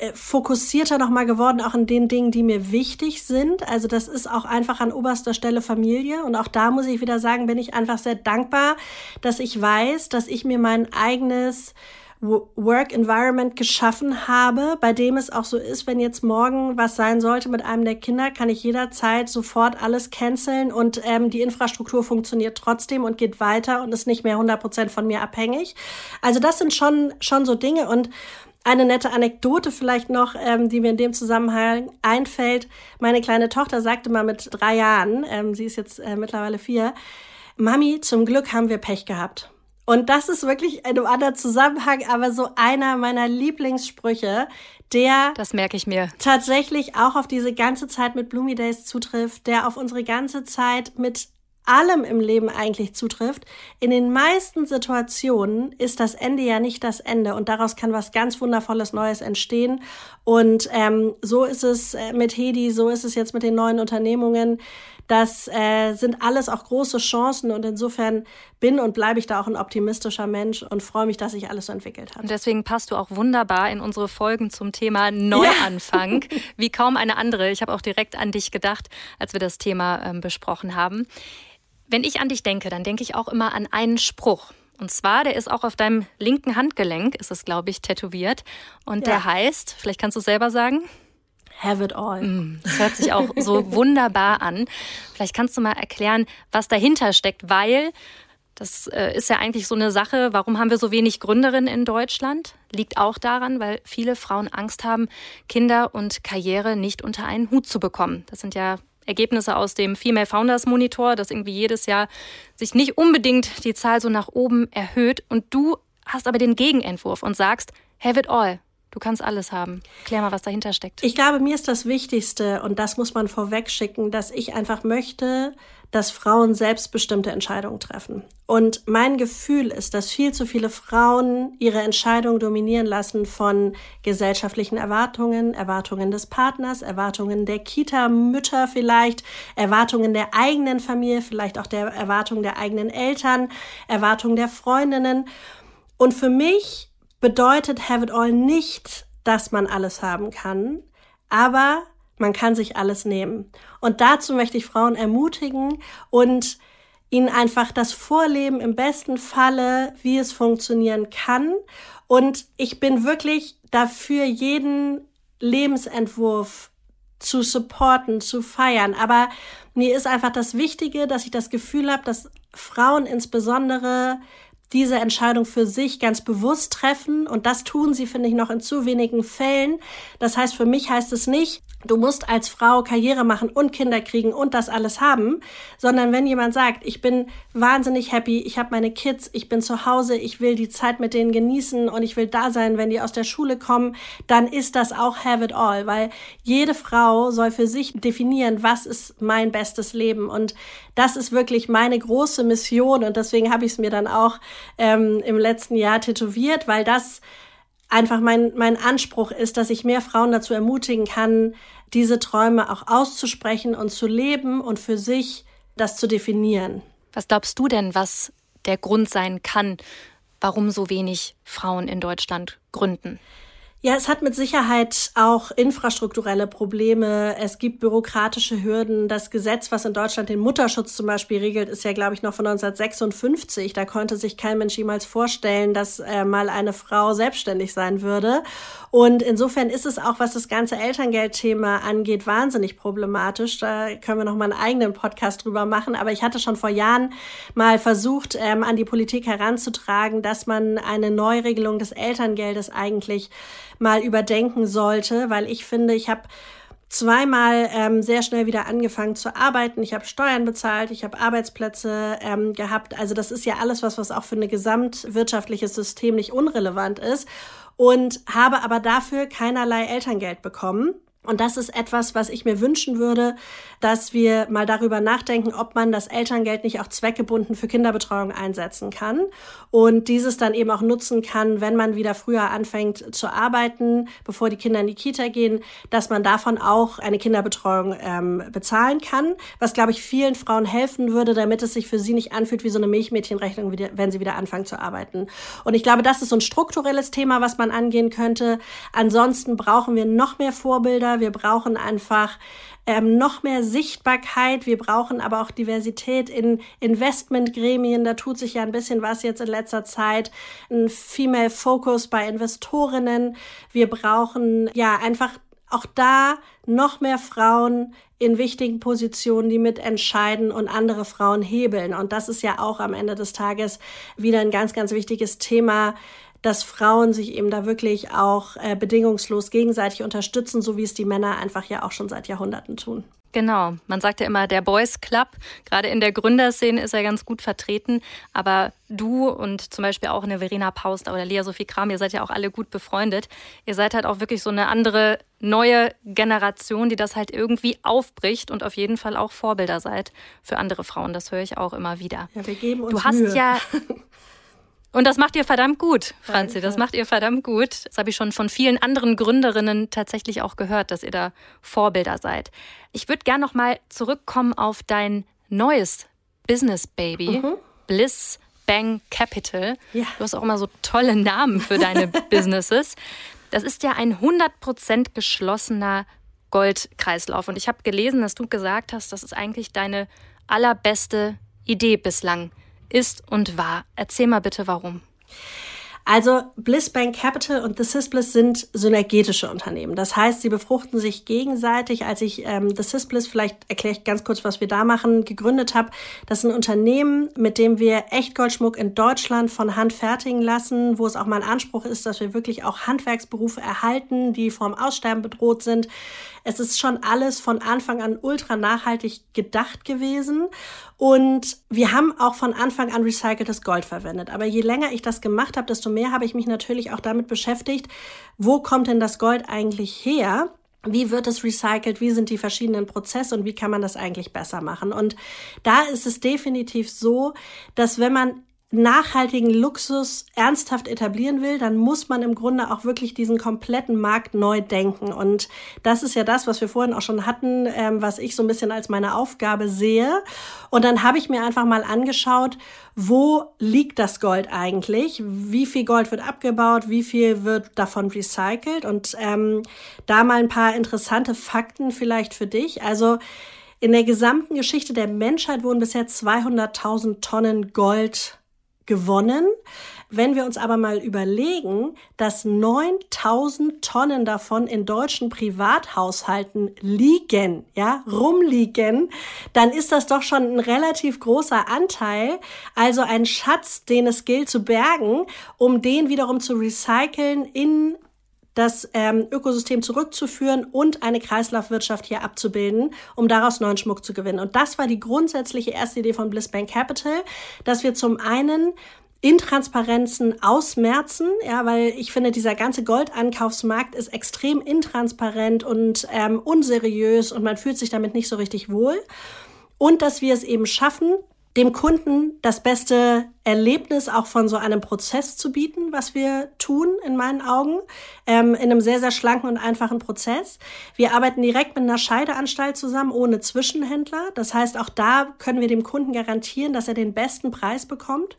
fokussierter nochmal geworden, auch in den Dingen, die mir wichtig sind. Also das ist auch einfach an oberster Stelle Familie. Und auch da muss ich wieder sagen, bin ich einfach sehr dankbar, dass ich weiß, dass ich mir mein eigenes Work-Environment geschaffen habe, bei dem es auch so ist, wenn jetzt morgen was sein sollte mit einem der Kinder, kann ich jederzeit sofort alles canceln und ähm, die Infrastruktur funktioniert trotzdem und geht weiter und ist nicht mehr hundert Prozent von mir abhängig. Also das sind schon, schon so Dinge. Und eine nette Anekdote vielleicht noch, ähm, die mir in dem Zusammenhang einfällt. Meine kleine Tochter sagte mal mit drei Jahren, ähm, sie ist jetzt äh, mittlerweile vier, Mami, zum Glück haben wir Pech gehabt. Und das ist wirklich in einem anderen Zusammenhang, aber so einer meiner Lieblingssprüche, der
das merke ich mir
tatsächlich auch auf diese ganze Zeit mit Bloomy Days zutrifft, der auf unsere ganze Zeit mit allem im Leben eigentlich zutrifft. In den meisten Situationen ist das Ende ja nicht das Ende und daraus kann was ganz Wundervolles Neues entstehen. Und ähm, so ist es mit Hedi, so ist es jetzt mit den neuen Unternehmungen. Das äh, sind alles auch große Chancen und insofern bin und bleibe ich da auch ein optimistischer Mensch und freue mich, dass sich alles so entwickelt hat.
Und deswegen passt du auch wunderbar in unsere Folgen zum Thema Neuanfang, ja. Wie kaum eine andere. Ich habe auch direkt an dich gedacht, als wir das Thema ähm, besprochen haben. Wenn ich an dich denke, dann denke ich auch immer an einen Spruch. Und zwar, der ist auch auf deinem linken Handgelenk, ist es, glaube ich, tätowiert. Und ja. Der heißt, vielleicht kannst du es selber sagen?
Have it all.
Das hört sich auch so wunderbar an. Vielleicht kannst du mal erklären, was dahinter steckt, weil das äh, ist ja eigentlich so eine Sache, warum haben wir so wenig Gründerinnen in Deutschland? Liegt auch daran, weil viele Frauen Angst haben, Kinder und Karriere nicht unter einen Hut zu bekommen. Das sind ja Ergebnisse aus dem Female Founders Monitor, dass irgendwie jedes Jahr sich nicht unbedingt die Zahl so nach oben erhöht. Und du hast aber den Gegenentwurf und sagst, have it all. Du kannst alles haben. Klär mal, was dahinter steckt.
Ich glaube, mir ist das Wichtigste, und das muss man vorweg schicken, dass ich einfach möchte, dass Frauen selbstbestimmte Entscheidungen treffen. Und mein Gefühl ist, dass viel zu viele Frauen ihre Entscheidungen dominieren lassen von gesellschaftlichen Erwartungen, Erwartungen des Partners, Erwartungen der Kita-Mütter vielleicht, Erwartungen der eigenen Familie, vielleicht auch der Erwartungen der eigenen Eltern, Erwartungen der Freundinnen. Und für mich bedeutet Have it all nicht, dass man alles haben kann, aber man kann sich alles nehmen. Und dazu möchte ich Frauen ermutigen und ihnen einfach das vorleben, im besten Falle, wie es funktionieren kann. Und ich bin wirklich dafür, jeden Lebensentwurf zu supporten, zu feiern. Aber mir ist einfach das Wichtige, dass ich das Gefühl habe, dass Frauen insbesondere diese Entscheidung für sich ganz bewusst treffen. Und das tun sie, finde ich, noch in zu wenigen Fällen. Das heißt, für mich heißt es nicht, du musst als Frau Karriere machen und Kinder kriegen und das alles haben, sondern wenn jemand sagt, ich bin wahnsinnig happy, ich habe meine Kids, ich bin zu Hause, ich will die Zeit mit denen genießen und ich will da sein, wenn die aus der Schule kommen, dann ist das auch have it all, weil jede Frau soll für sich definieren, was ist mein bestes Leben, und das ist wirklich meine große Mission, und deswegen habe ich es mir dann auch ähm, im letzten Jahr tätowiert, weil das einfach mein, mein Anspruch ist, dass ich mehr Frauen dazu ermutigen kann, diese Träume auch auszusprechen und zu leben und für sich das zu definieren.
Was glaubst du denn, was der Grund sein kann, warum so wenig Frauen in Deutschland gründen?
Ja, es hat mit Sicherheit auch infrastrukturelle Probleme. Es gibt bürokratische Hürden. Das Gesetz, was in Deutschland den Mutterschutz zum Beispiel regelt, ist ja, glaube ich, noch von neunzehnhundertsechsundfünfzig. Da konnte sich kein Mensch jemals vorstellen, dass äh, mal eine Frau selbstständig sein würde. Und insofern ist es auch, was das ganze Elterngeldthema angeht, wahnsinnig problematisch. Da können wir noch mal einen eigenen Podcast drüber machen. Aber ich hatte schon vor Jahren mal versucht, ähm, an die Politik heranzutragen, dass man eine Neuregelung des Elterngeldes eigentlich mal überdenken sollte, weil ich finde, ich habe zweimal ähm, sehr schnell wieder angefangen zu arbeiten. Ich habe Steuern bezahlt, ich habe Arbeitsplätze ähm, gehabt. Also das ist ja alles was, was auch für ein gesamtwirtschaftliches System nicht unrelevant ist, und habe aber dafür keinerlei Elterngeld bekommen. Und das ist etwas, was ich mir wünschen würde, dass wir mal darüber nachdenken, ob man das Elterngeld nicht auch zweckgebunden für Kinderbetreuung einsetzen kann und dieses dann eben auch nutzen kann, wenn man wieder früher anfängt zu arbeiten, bevor die Kinder in die Kita gehen, dass man davon auch eine Kinderbetreuung ähm, bezahlen kann, was, glaube ich, vielen Frauen helfen würde, damit es sich für sie nicht anfühlt wie so eine Milchmädchenrechnung, wenn sie wieder anfangen zu arbeiten. Und ich glaube, das ist so ein strukturelles Thema, was man angehen könnte. Ansonsten brauchen wir noch mehr Vorbilder. Wir brauchen einfach ähm, noch mehr Sichtbarkeit. Wir brauchen aber auch Diversität in Investmentgremien. Da tut sich ja ein bisschen was jetzt in letzter Zeit. Ein Female Focus bei Investorinnen. Wir brauchen ja einfach auch da noch mehr Frauen in wichtigen Positionen, die mitentscheiden und andere Frauen hebeln. Und das ist ja auch am Ende des Tages wieder ein ganz, ganz wichtiges Thema, dass Frauen sich eben da wirklich auch äh, bedingungslos gegenseitig unterstützen, so wie es die Männer einfach ja auch schon seit Jahrhunderten tun.
Genau, man sagt ja immer, der Boys Club, gerade in der Gründerszene ist er ganz gut vertreten, aber du und zum Beispiel auch eine Verena Paust oder Lea Sophie Kram, ihr seid ja auch alle gut befreundet. Ihr seid halt auch wirklich so eine andere, neue Generation, die das halt irgendwie aufbricht und auf jeden Fall auch Vorbilder seid für andere Frauen. Das höre ich auch immer wieder.
Ja, wir geben uns
Du hast
Mühe.
ja... Und das macht ihr verdammt gut, Franzi, das macht ihr verdammt gut. Das habe ich schon von vielen anderen Gründerinnen tatsächlich auch gehört, dass ihr da Vorbilder seid. Ich würde gerne noch mal zurückkommen auf dein neues Business-Baby, mhm. Bliss Bang Capital. Ja. Du hast auch immer so tolle Namen für deine Businesses. Das ist ja ein hundert Prozent geschlossener Goldkreislauf. Und ich habe gelesen, dass du gesagt hast, das ist eigentlich deine allerbeste Idee bislang ist und war. Erzähl mal bitte, warum.
Also Bliss Bang Capital und The Sisbliss sind synergetische Unternehmen. Das heißt, sie befruchten sich gegenseitig. Als ich ähm, The Sisbliss, vielleicht erkläre ich ganz kurz, was wir da machen, gegründet habe, das ist ein Unternehmen, mit dem wir Echtgoldschmuck in Deutschland von Hand fertigen lassen, wo es auch mal ein Anspruch ist, dass wir wirklich auch Handwerksberufe erhalten, die vom Aussterben bedroht sind. Es ist schon alles von Anfang an ultra nachhaltig gedacht gewesen. Und wir haben auch von Anfang an recyceltes Gold verwendet. Aber je länger ich das gemacht habe, desto mehr habe ich mich natürlich auch damit beschäftigt, wo kommt denn das Gold eigentlich her? Wie wird es recycelt? Wie sind die verschiedenen Prozesse und wie kann man das eigentlich besser machen? Und da ist es definitiv so, dass wenn man nachhaltigen Luxus ernsthaft etablieren will, dann muss man im Grunde auch wirklich diesen kompletten Markt neu denken. Und das ist ja das, was wir vorhin auch schon hatten, ähm, was ich so ein bisschen als meine Aufgabe sehe. Und dann habe ich mir einfach mal angeschaut, wo liegt das Gold eigentlich? Wie viel Gold wird abgebaut? Wie viel wird davon recycelt? Und ähm, da mal ein paar interessante Fakten vielleicht für dich. Also in der gesamten Geschichte der Menschheit wurden bisher zweihunderttausend Tonnen Gold gewonnen. Wenn wir uns aber mal überlegen, dass neuntausend Tonnen davon in deutschen Privathaushalten liegen, ja, rumliegen, dann ist das doch schon ein relativ großer Anteil, also ein Schatz, den es gilt zu bergen, um den wiederum zu recyceln, in das ähm, Ökosystem zurückzuführen und eine Kreislaufwirtschaft hier abzubilden, um daraus neuen Schmuck zu gewinnen. Und das war die grundsätzliche erste Idee von Bliss Bang Capital, dass wir zum einen Intransparenzen ausmerzen, ja, weil ich finde, dieser ganze Goldankaufsmarkt ist extrem intransparent und ähm, unseriös und man fühlt sich damit nicht so richtig wohl. Und dass wir es eben schaffen, dem Kunden das beste Erlebnis auch von so einem Prozess zu bieten, was wir tun, in meinen Augen, ähm, in einem sehr, sehr schlanken und einfachen Prozess. Wir arbeiten direkt mit einer Scheideanstalt zusammen, ohne Zwischenhändler. Das heißt, auch da können wir dem Kunden garantieren, dass er den besten Preis bekommt.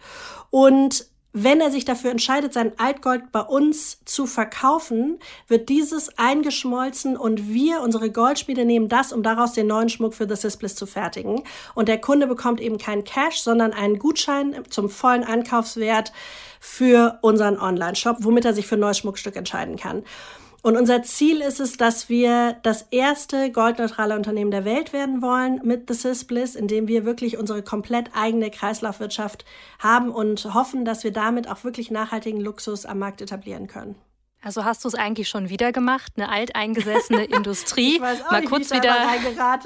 Und wenn er sich dafür entscheidet, sein Altgold bei uns zu verkaufen, wird dieses eingeschmolzen und wir, unsere Goldschmiede, nehmen das, um daraus den neuen Schmuck für The Sisbliss zu fertigen. Und der Kunde bekommt eben keinen Cash, sondern einen Gutschein zum vollen Ankaufswert für unseren Online-Shop, womit er sich für ein neues Schmuckstück entscheiden kann. Und unser Ziel ist es, dass wir das erste goldneutrale Unternehmen der Welt werden wollen mit The Sisbliss, indem wir wirklich unsere komplett eigene Kreislaufwirtschaft haben und hoffen, dass wir damit auch wirklich nachhaltigen Luxus am Markt etablieren können.
Also hast du es eigentlich schon wieder gemacht, eine alteingesessene Industrie,
ich weiß auch
mal
nicht,
kurz
wie ich
wieder
reingerate.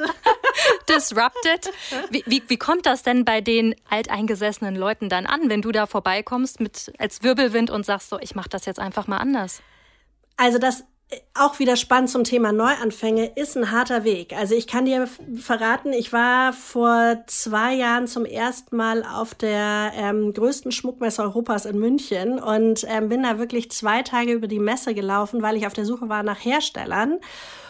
disrupted. Wie, wie, wie kommt das denn bei den alteingesessenen Leuten dann an, wenn du da vorbeikommst mit als Wirbelwind und sagst so, ich mache das jetzt einfach mal anders?
Also das Auch wieder spannend zum Thema Neuanfänge, ist ein harter Weg. Also ich kann dir verraten, ich war vor zwei Jahren zum ersten Mal auf der ähm, größten Schmuckmesse Europas in München und ähm, bin da wirklich zwei Tage über die Messe gelaufen, weil ich auf der Suche war nach Herstellern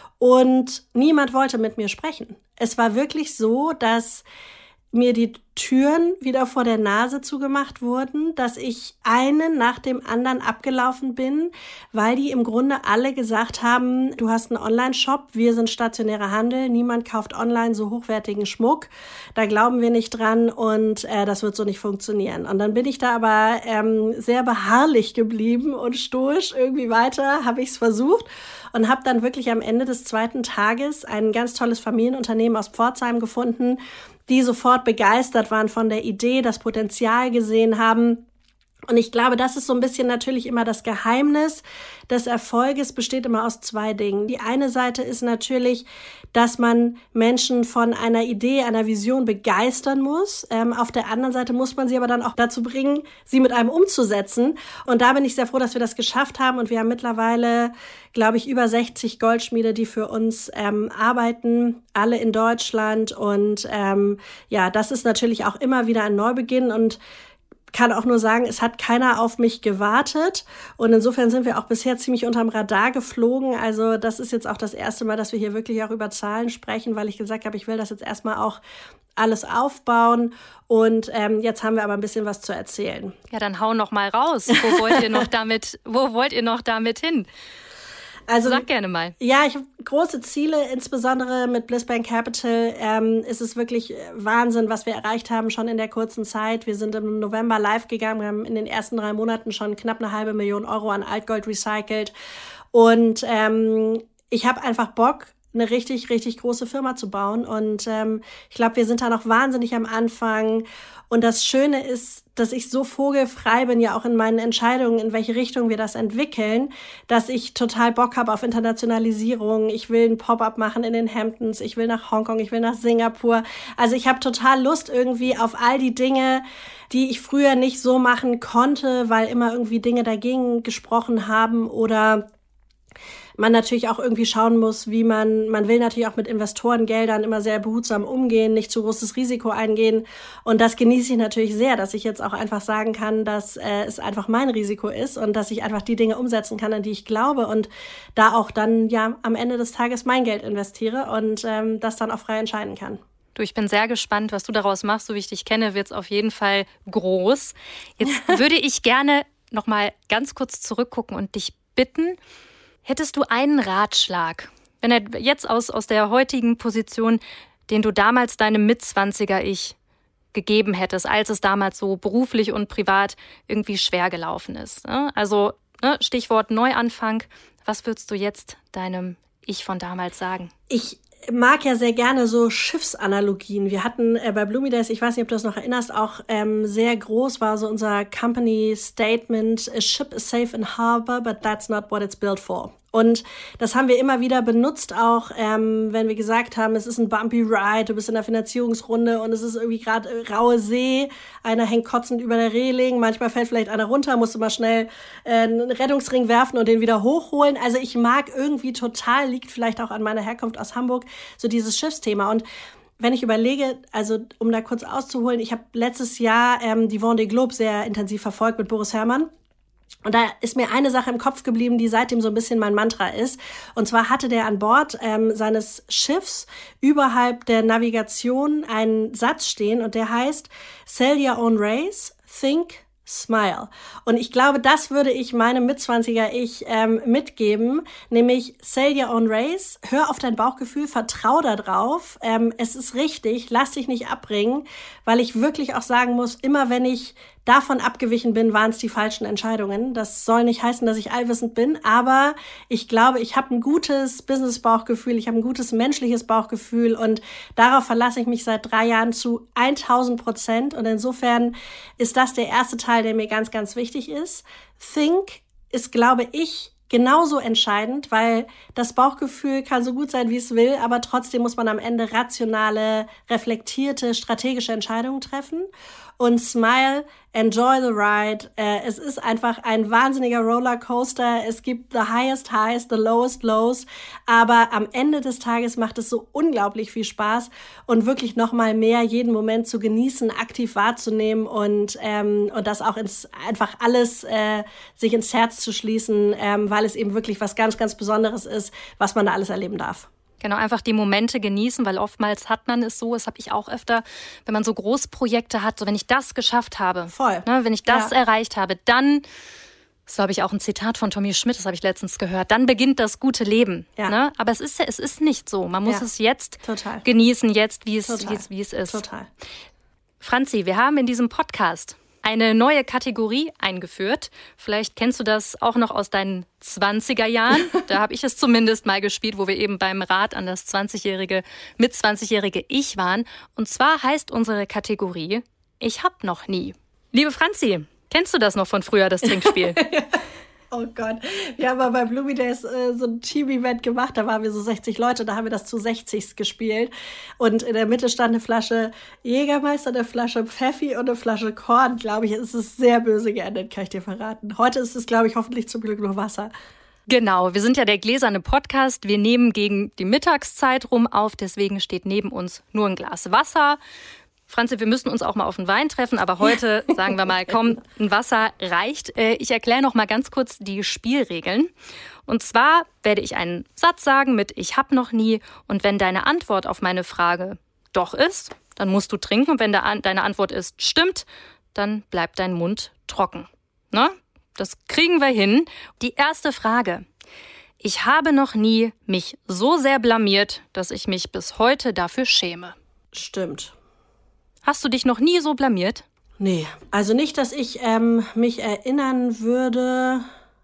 und niemand wollte mit mir sprechen. Es war wirklich so, dass mir die Türen wieder vor der Nase zugemacht wurden, dass ich einen nach dem anderen abgelaufen bin, weil die im Grunde alle gesagt haben, du hast einen Online-Shop, wir sind stationärer Handel, niemand kauft online so hochwertigen Schmuck, da glauben wir nicht dran und äh, das wird so nicht funktionieren. Und dann bin ich da aber ähm, sehr beharrlich geblieben und stoisch irgendwie weiter, habe ich es versucht und habe dann wirklich am Ende des zweiten Tages ein ganz tolles Familienunternehmen aus Pforzheim gefunden, die sofort begeistert waren von der Idee, das Potenzial gesehen haben. Und ich glaube, das ist so ein bisschen natürlich immer das Geheimnis des Erfolges, besteht immer aus zwei Dingen. Die eine Seite ist natürlich, dass man Menschen von einer Idee, einer Vision begeistern muss. Ähm, auf der anderen Seite muss man sie aber dann auch dazu bringen, sie mit einem umzusetzen. Und da bin ich sehr froh, dass wir das geschafft haben. Und wir haben mittlerweile, glaube ich, über sechzig Goldschmiede, die für uns ähm, arbeiten, alle in Deutschland. Und ähm, ja, das ist natürlich auch immer wieder ein Neubeginn und kann auch nur sagen, es hat keiner auf mich gewartet und insofern sind wir auch bisher ziemlich unterm Radar geflogen. Also das ist jetzt auch das erste Mal, dass wir hier wirklich auch über Zahlen sprechen, weil ich gesagt habe, ich will das jetzt erstmal auch alles aufbauen und ähm, jetzt haben wir aber ein bisschen was zu erzählen.
Ja, dann hau noch mal raus. Wo wollt ihr noch damit, wo wollt ihr noch damit hin? Also, sag gerne mal.
Ja, ich habe große Ziele, insbesondere mit Blissbank Capital ähm, ist es wirklich Wahnsinn, was wir erreicht haben schon in der kurzen Zeit. Wir sind im November live gegangen, wir haben in den ersten drei Monaten schon knapp eine halbe Million Euro an Altgold recycelt und ähm, ich habe einfach Bock, eine richtig, richtig große Firma zu bauen und ähm, ich glaube, wir sind da noch wahnsinnig am Anfang und das Schöne ist, dass ich so vogelfrei bin, ja auch in meinen Entscheidungen, in welche Richtung wir das entwickeln, dass ich total Bock habe auf Internationalisierung. Ich will ein Pop-up machen in den Hamptons, ich will nach Hongkong, ich will nach Singapur. Also ich habe total Lust irgendwie auf all die Dinge, die ich früher nicht so machen konnte, weil immer irgendwie Dinge dagegen gesprochen haben oder man natürlich auch irgendwie schauen muss, wie man, man will natürlich auch mit Investorengeldern immer sehr behutsam umgehen, nicht zu großes Risiko eingehen. Und das genieße ich natürlich sehr, dass ich jetzt auch einfach sagen kann, dass äh, es einfach mein Risiko ist und dass ich einfach die Dinge umsetzen kann, an die ich glaube und da auch dann ja am Ende des Tages mein Geld investiere und ähm, das dann auch frei entscheiden kann.
Du, ich bin sehr gespannt, was du daraus machst. So wie ich dich kenne, wird es auf jeden Fall groß. Jetzt würde ich gerne noch mal ganz kurz zurückgucken und dich bitten, hättest du einen Ratschlag, wenn er jetzt aus, aus der heutigen Position, den du damals deinem Mitzwanziger-Ich gegeben hättest, als es damals so beruflich und privat irgendwie schwer gelaufen ist? Ne? Also ne, Stichwort Neuanfang, was würdest du jetzt deinem Ich von damals sagen?
Ich mag ja sehr gerne so Schiffsanalogien. Wir hatten äh, bei Blumidays, ich weiß nicht, ob du das noch erinnerst, auch ähm, sehr groß war so unser Company Statement, a ship is safe in harbor, but that's not what it's built for. Und das haben wir immer wieder benutzt, auch ähm, wenn wir gesagt haben, es ist ein bumpy ride, du bist in der Finanzierungsrunde und es ist irgendwie gerade äh, raue See, einer hängt kotzend über der Reling, manchmal fällt vielleicht einer runter, musst du mal schnell äh, einen Rettungsring werfen und den wieder hochholen. Also ich mag irgendwie total, liegt vielleicht auch an meiner Herkunft aus Hamburg, so dieses Schiffsthema. Und wenn ich überlege, also um da kurz auszuholen, ich habe letztes Jahr ähm, die Vendée Globe sehr intensiv verfolgt mit Boris Herrmann. Und da ist mir eine Sache im Kopf geblieben, die seitdem so ein bisschen mein Mantra ist. Und zwar hatte der an Bord ähm, seines Schiffs überhalb der Navigation einen Satz stehen und der heißt, sell your own race, think, smile. Und ich glaube, das würde ich meinem Mitzwanziger-Ich ähm, mitgeben, nämlich sell your own race, hör auf dein Bauchgefühl, vertrau da drauf, ähm, es ist richtig, lass dich nicht abbringen, weil ich wirklich auch sagen muss, immer wenn ich davon abgewichen bin, waren es die falschen Entscheidungen. Das soll nicht heißen, dass ich allwissend bin, aber ich glaube, ich habe ein gutes Business-Bauchgefühl, ich habe ein gutes menschliches Bauchgefühl und darauf verlasse ich mich seit drei Jahren zu tausend Prozent und insofern ist das der erste Teil, der mir ganz, ganz wichtig ist. Think ist, glaube ich, genauso entscheidend, weil das Bauchgefühl kann so gut sein, wie es will, aber trotzdem muss man am Ende rationale, reflektierte, strategische Entscheidungen treffen. Und Smile enjoy the ride. Äh, es ist einfach ein wahnsinniger Rollercoaster. Es gibt the highest highs, the lowest lows. Aber am Ende des Tages macht es so unglaublich viel Spaß und wirklich noch mal mehr jeden Moment zu genießen, aktiv wahrzunehmen und ähm, und das auch ins einfach alles äh, sich ins Herz zu schließen, ähm, weil es eben wirklich was ganz, ganz Besonderes ist, was man da alles erleben darf.
Genau, einfach die Momente genießen, weil oftmals hat man es so, das habe ich auch öfter, wenn man so Großprojekte hat, so wenn ich das geschafft habe,
Voll.
Ne, wenn ich das
Ja.
erreicht habe, dann, so habe ich auch ein Zitat von Tommy Schmidt, das habe ich letztens gehört, dann beginnt das gute Leben.
Ja.
Ne? Aber es ist ja, es ist nicht so. Man muss
Ja.
es jetzt
Total.
genießen, jetzt, wie es,
Total.
wie es, wie es ist.
Total.
Franzi, wir haben in diesem Podcast eine neue Kategorie eingeführt. Vielleicht kennst du das auch noch aus deinen zwanziger Jahren. Da habe ich es zumindest mal gespielt, wo wir eben beim Rat an das zwanzigjährige, mit zwanzigjährige Ich waren. Und zwar heißt unsere Kategorie Ich hab noch nie. Liebe Franzi, kennst du das noch von früher, das Trinkspiel?
Oh Gott, wir haben mal bei Bloomy Days äh, so ein Team-Event gemacht, da waren wir so sechzig Leute, da haben wir das zu sechzig gespielt und in der Mitte stand eine Flasche Jägermeister, eine Flasche Pfeffi und eine Flasche Korn, glaube ich. Es ist sehr böse geendet, kann ich dir verraten. Heute ist es, glaube ich, hoffentlich zum Glück nur Wasser.
Genau, wir sind ja der gläserne Podcast. Wir nehmen gegen die Mittagszeit rum auf, deswegen steht neben uns nur ein Glas Wasser. Franzi, wir müssen uns auch mal auf einen Wein treffen, aber heute sagen wir mal, komm, ein Wasser reicht. Ich erkläre noch mal ganz kurz die Spielregeln. Und zwar werde ich einen Satz sagen mit Ich hab noch nie. Und wenn deine Antwort auf meine Frage doch ist, dann musst du trinken. Und wenn deine Antwort ist stimmt, dann bleibt dein Mund trocken. Ne? Das kriegen wir hin. Die erste Frage. Ich habe noch nie mich so sehr blamiert, dass ich mich bis heute dafür schäme.
Stimmt.
Hast du dich noch nie so blamiert?
Nee, also nicht, dass ich ähm, mich erinnern würde.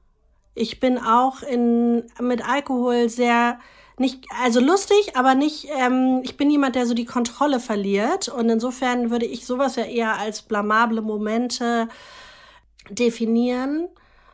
Ich bin auch in, mit Alkohol sehr, nicht, also lustig, aber nicht, ähm, ich bin jemand, der so die Kontrolle verliert. Und insofern würde ich sowas ja eher als blamable Momente definieren.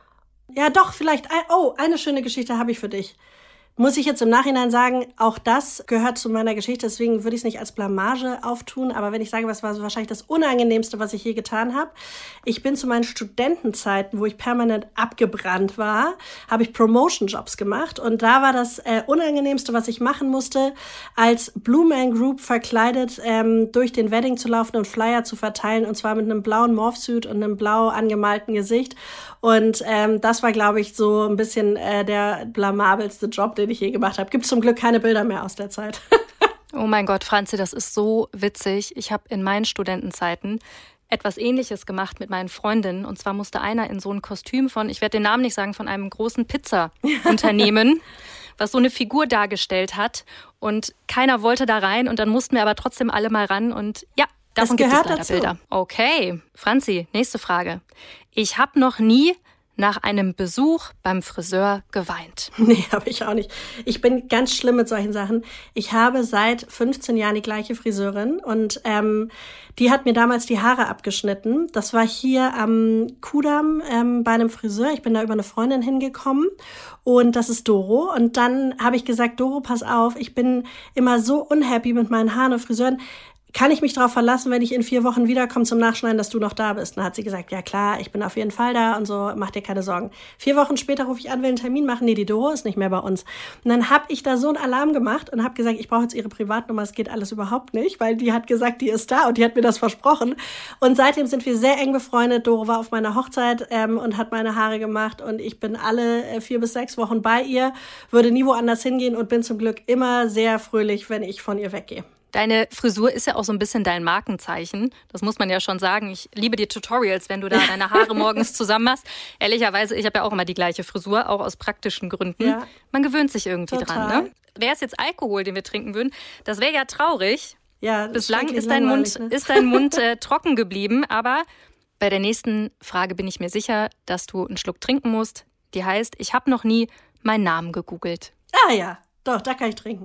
Ja, doch, vielleicht, oh, eine schöne Geschichte habe ich für dich. Muss ich jetzt im Nachhinein sagen, auch das gehört zu meiner Geschichte, deswegen würde ich es nicht als Blamage auftun, aber wenn ich sage, was war so wahrscheinlich das Unangenehmste, was ich je getan habe. Ich bin zu meinen Studentenzeiten, wo ich permanent abgebrannt war, habe ich Promotion-Jobs gemacht und da war das äh, Unangenehmste, was ich machen musste, als Blue Man Group verkleidet ähm, durch den Wedding zu laufen und Flyer zu verteilen und zwar mit einem blauen Morphsuit und einem blau angemalten Gesicht und ähm, das war, glaube ich, so ein bisschen äh, der blamabelste Job, den ich je gemacht habe. Gibt zum Glück keine Bilder mehr aus der Zeit.
Oh mein Gott, Franzi, das ist so witzig. Ich habe in meinen Studentenzeiten etwas Ähnliches gemacht mit meinen Freundinnen. Und zwar musste einer in so ein Kostüm von, ich werde den Namen nicht sagen, von einem großen Pizza-Unternehmen, was so eine Figur dargestellt hat. Und keiner wollte da rein. Und dann mussten wir aber trotzdem alle mal ran. Und ja, davon gibt es leider dazu. Bilder. Okay, Franzi, nächste Frage. Ich habe noch nie nach einem Besuch beim Friseur geweint.
Nee, habe ich auch nicht. Ich bin ganz schlimm mit solchen Sachen. Ich habe seit fünfzehn Jahren die gleiche Friseurin und ähm, die hat mir damals die Haare abgeschnitten. Das war hier am Kudamm ähm, bei einem Friseur. Ich bin da über eine Freundin hingekommen und das ist Doro. Und dann habe ich gesagt, Doro, pass auf, ich bin immer so unhappy mit meinen Haaren und Friseuren. Kann ich mich darauf verlassen, wenn ich in vier Wochen wiederkomme zum Nachschneiden, dass du noch da bist? Dann hat sie gesagt, ja klar, ich bin auf jeden Fall da und so, mach dir keine Sorgen. Vier Wochen später rufe ich an, will einen Termin machen. Nee, die Doro ist nicht mehr bei uns. Und dann habe ich da so einen Alarm gemacht und habe gesagt, ich brauche jetzt ihre Privatnummer, es geht alles überhaupt nicht, weil die hat gesagt, die ist da und die hat mir das versprochen. Und seitdem sind wir sehr eng befreundet. Doro war auf meiner Hochzeit ähm, und hat meine Haare gemacht und ich bin alle äh, vier bis sechs Wochen bei ihr, würde nie woanders hingehen und bin zum Glück immer sehr fröhlich, wenn ich von ihr weggehe.
Deine Frisur ist ja auch so ein bisschen dein Markenzeichen. Das muss man ja schon sagen. Ich liebe die Tutorials, wenn du da deine Haare morgens zusammen machst. Ehrlicherweise, ich habe ja auch immer die gleiche Frisur, auch aus praktischen Gründen. Ja. Man gewöhnt sich irgendwie Total. dran. Ne? Wäre es jetzt Alkohol, den wir trinken würden, das wäre ja traurig.
Ja,
bislang ist dein Mund, ne? ist dein Mund äh, trocken geblieben. Aber bei der nächsten Frage bin ich mir sicher, dass du einen Schluck trinken musst. Die heißt, ich habe noch nie meinen Namen gegoogelt.
Ah ja, doch, da kann ich trinken.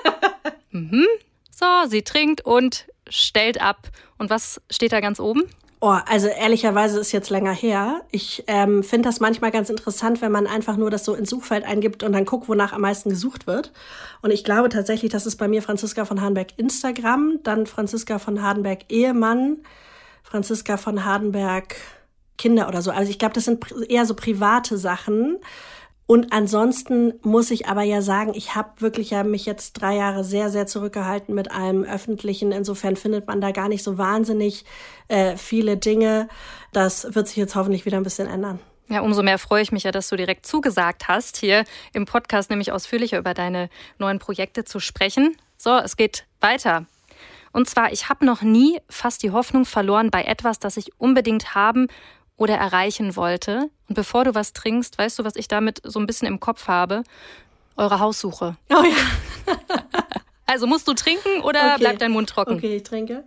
mhm. So, sie trinkt und stellt ab. Und was steht da ganz oben?
Oh, also ehrlicherweise ist jetzt länger her. Ich ähm, finde das manchmal ganz interessant, wenn man einfach nur das so ins Suchfeld eingibt und dann guckt, wonach am meisten gesucht wird. Und ich glaube tatsächlich, das ist bei mir Franziska von Hardenberg Instagram, dann Franziska von Hardenberg Ehemann, Franziska von Hardenberg Kinder oder so. Also ich glaube, das sind eher so private Sachen. Und ansonsten muss ich aber ja sagen, ich habe wirklich ja mich jetzt drei Jahre sehr, sehr zurückgehalten mit allem Öffentlichen. Insofern findet man da gar nicht so wahnsinnig äh, viele Dinge. Das wird sich jetzt hoffentlich wieder ein bisschen ändern.
Ja, umso mehr freue ich mich ja, dass du direkt zugesagt hast, hier im Podcast nämlich ausführlicher über deine neuen Projekte zu sprechen. So, es geht weiter. Und zwar, ich habe noch nie fast die Hoffnung verloren bei etwas, das ich unbedingt haben oder erreichen wollte. Und bevor du was trinkst, weißt du, was ich damit so ein bisschen im Kopf habe? Eure Haussuche.
Oh ja.
Also musst du trinken oder
okay.
bleibt dein Mund trocken?
Okay, ich trinke.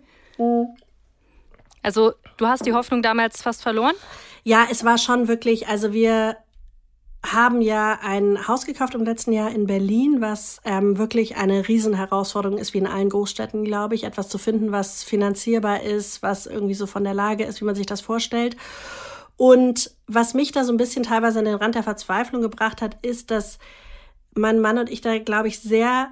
Also du hast die Hoffnung damals fast verloren?
Ja, es war schon wirklich, also wir haben ja ein Haus gekauft im letzten Jahr in Berlin, was ähm, wirklich eine Riesenherausforderung ist, wie in allen Großstädten, glaube ich. Etwas zu finden, was finanzierbar ist, was irgendwie so von der Lage ist, wie man sich das vorstellt. Und was mich da so ein bisschen teilweise an den Rand der Verzweiflung gebracht hat, ist, dass mein Mann und ich da, glaube ich, sehr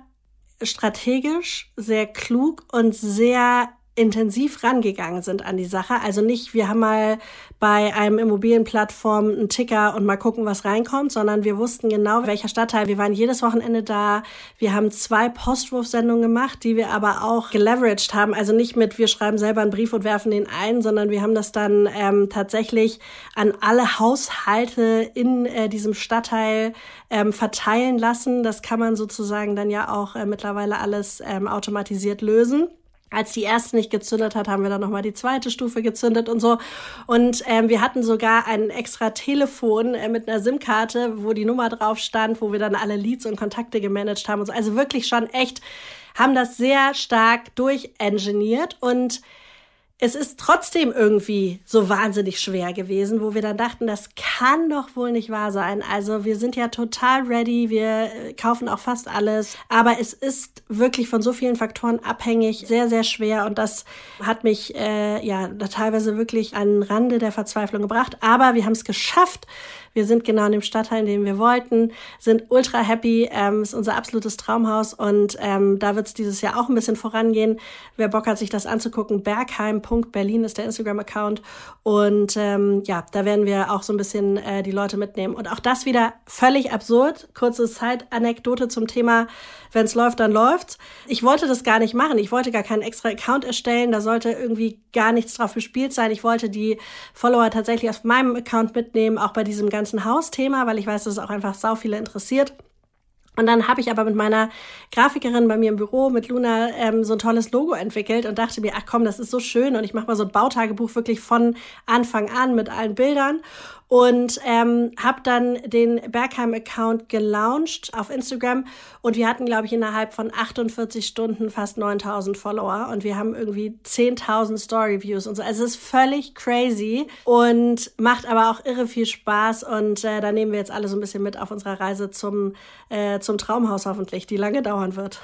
strategisch, sehr klug und sehr intensiv rangegangen sind an die Sache. Also nicht, wir haben mal bei einem Immobilienplattform einen Ticker und mal gucken, was reinkommt, sondern wir wussten genau, welcher Stadtteil. Wir waren jedes Wochenende da. Wir haben zwei Postwurfsendungen gemacht, die wir aber auch geleveraged haben. Also nicht mit, wir schreiben selber einen Brief und werfen den ein, sondern wir haben das dann ähm, tatsächlich an alle Haushalte in äh, diesem Stadtteil ähm, verteilen lassen. Das kann man sozusagen dann ja auch äh, mittlerweile alles ähm, automatisiert lösen. Als die erste nicht gezündet hat, haben wir dann nochmal die zweite Stufe gezündet und so. Und ähm, wir hatten sogar ein extra Telefon äh, mit einer SIM-Karte, wo die Nummer drauf stand, wo wir dann alle Leads und Kontakte gemanagt haben und so. Also wirklich schon echt, haben das sehr stark durchengineert und es ist trotzdem irgendwie so wahnsinnig schwer gewesen, wo wir dann dachten, das kann doch wohl nicht wahr sein. Also wir sind ja total ready, wir kaufen auch fast alles, aber es ist wirklich von so vielen Faktoren abhängig, sehr, sehr schwer und das hat mich äh, ja teilweise wirklich an den Rande der Verzweiflung gebracht. Aber wir haben es geschafft. Wir sind genau in dem Stadtteil, in dem wir wollten, sind ultra happy, ähm, ist unser absolutes Traumhaus und ähm, da wird es dieses Jahr auch ein bisschen vorangehen. Wer Bock hat, sich das anzugucken, bergheim punkt berlin ist der Instagram-Account und ähm, ja, da werden wir auch so ein bisschen äh, die Leute mitnehmen. Und auch das wieder völlig absurd, kurze Side-Anekdote zum Thema, wenn es läuft, dann läuft's. Ich wollte das gar nicht machen, ich wollte gar keinen extra Account erstellen, da sollte irgendwie gar nichts drauf gespielt sein. Ich wollte die Follower tatsächlich auf meinem Account mitnehmen, auch bei diesem ganzen Hausthema, weil ich weiß, dass es auch einfach sau viele interessiert. Und dann habe ich aber mit meiner Grafikerin bei mir im Büro, mit Luna, ähm, so ein tolles Logo entwickelt und dachte mir, ach komm, das ist so schön und ich mache mal so ein Bautagebuch wirklich von Anfang an mit allen Bildern und ähm, habe dann den Bergheim-Account gelauncht auf Instagram und wir hatten, glaube ich, innerhalb von achtundvierzig Stunden fast neuntausend Follower und wir haben irgendwie zehntausend Story-Views und so. Also es ist völlig crazy und macht aber auch irre viel Spaß und äh, da nehmen wir jetzt alle so ein bisschen mit auf unserer Reise zum äh, zum Traumhaus hoffentlich, die lange dauern wird.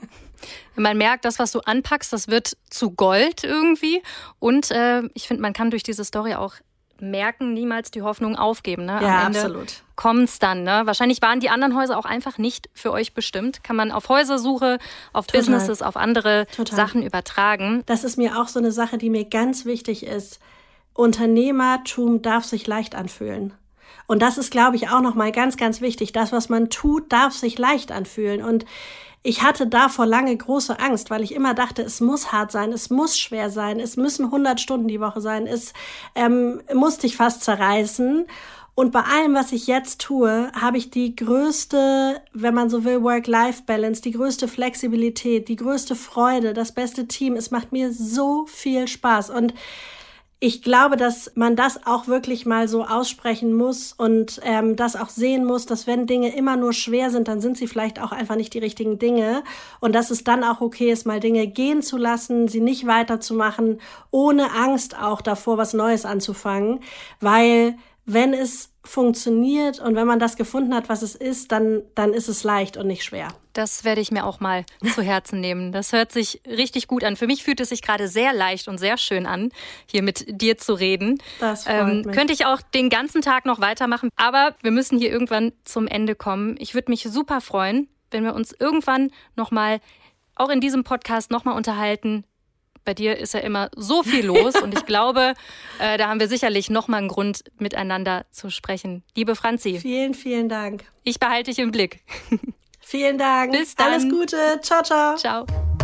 Man merkt, das, was du anpackst, das wird zu Gold irgendwie. Und äh, ich finde, man kann durch diese Story auch merken, niemals die Hoffnung aufgeben. Ne? Am
ja,
Ende
absolut.
Kommt's dann. Ne? Wahrscheinlich waren die anderen Häuser auch einfach nicht für euch bestimmt. Kann man auf Häusersuche, auf Total. Businesses, auf andere Total. Sachen übertragen.
Das ist mir auch so eine Sache, die mir ganz wichtig ist. Unternehmertum darf sich leicht anfühlen. Und das ist, glaube ich, auch nochmal ganz, ganz wichtig. Das, was man tut, darf sich leicht anfühlen. Und ich hatte davor lange große Angst, weil ich immer dachte, es muss hart sein, es muss schwer sein, es müssen hundert Stunden die Woche sein, es ähm, muss dich fast zerreißen. Und bei allem, was ich jetzt tue, habe ich die größte, wenn man so will, Work-Life-Balance, die größte Flexibilität, die größte Freude, das beste Team. Es macht mir so viel Spaß. Und ich glaube, dass man das auch wirklich mal so aussprechen muss und ähm, das auch sehen muss, dass wenn Dinge immer nur schwer sind, dann sind sie vielleicht auch einfach nicht die richtigen Dinge und dass es dann auch okay ist, mal Dinge gehen zu lassen, sie nicht weiterzumachen, ohne Angst auch davor, was Neues anzufangen, weil wenn es funktioniert und wenn man das gefunden hat, was es ist, dann, dann ist es leicht und nicht schwer.
Das werde ich mir auch mal zu Herzen nehmen. Das hört sich richtig gut an. Für mich fühlt es sich gerade sehr leicht und sehr schön an, hier mit dir zu reden.
Das freut
ähm,
mich.
Könnte ich auch den ganzen Tag noch weitermachen. Aber wir müssen hier irgendwann zum Ende kommen. Ich würde mich super freuen, wenn wir uns irgendwann nochmal, auch in diesem Podcast, nochmal unterhalten, Bei dir ist ja immer so viel los und ich glaube, äh, da haben wir sicherlich nochmal einen Grund, miteinander zu sprechen. Liebe Franzi.
Vielen, vielen Dank.
Ich behalte dich im Blick.
Vielen Dank.
Bis dann.
Alles Gute. Ciao, ciao.
Ciao.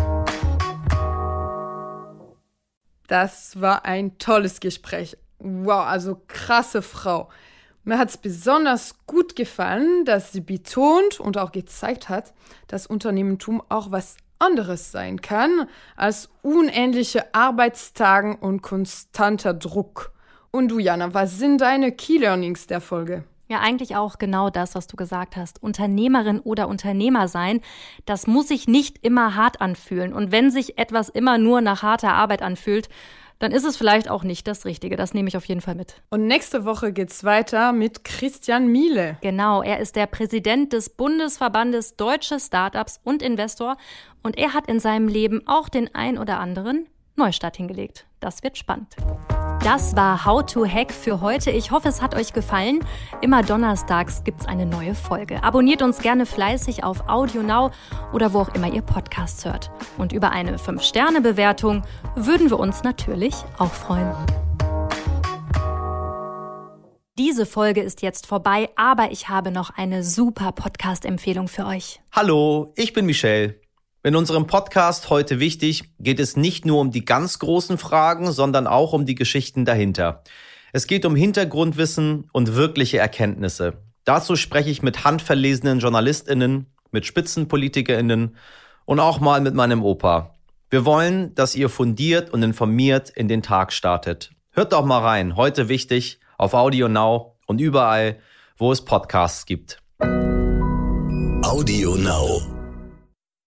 Das war ein tolles Gespräch. Wow, also krasse Frau. Mir hat es besonders gut gefallen, dass sie betont und auch gezeigt hat, dass Unternehmertum auch was anderes sein kann als unendliche Arbeitstagen und konstanter Druck. Und du, Jana, was sind deine Key Learnings der Folge?
Ja, eigentlich auch genau das, was du gesagt hast. Unternehmerin oder Unternehmer sein, das muss sich nicht immer hart anfühlen. Und wenn sich etwas immer nur nach harter Arbeit anfühlt, dann ist es vielleicht auch nicht das Richtige. Das nehme ich auf jeden Fall mit.
Und nächste Woche geht's weiter mit Christian Miele.
Genau, er ist der Präsident des Bundesverbandes Deutsche Startups und Investor. Und er hat in seinem Leben auch den ein oder anderen Neustart hingelegt. Das wird spannend. Das war How to Hack für heute. Ich hoffe, es hat euch gefallen. Immer donnerstags gibt's eine neue Folge. Abonniert uns gerne fleißig auf AudioNow oder wo auch immer ihr Podcasts hört. Und über eine fünf Sterne Bewertung würden wir uns natürlich auch freuen. Diese Folge ist jetzt vorbei, aber ich habe noch eine super Podcast-Empfehlung für euch.
Hallo, ich bin Michelle. In unserem Podcast Heute Wichtig geht es nicht nur um die ganz großen Fragen, sondern auch um die Geschichten dahinter. Es geht um Hintergrundwissen und wirkliche Erkenntnisse. Dazu spreche ich mit handverlesenen JournalistInnen, mit SpitzenpolitikerInnen und auch mal mit meinem Opa. Wir wollen, dass ihr fundiert und informiert in den Tag startet. Hört doch mal rein, Heute Wichtig, auf AudioNow und überall, wo es Podcasts gibt.
AudioNow.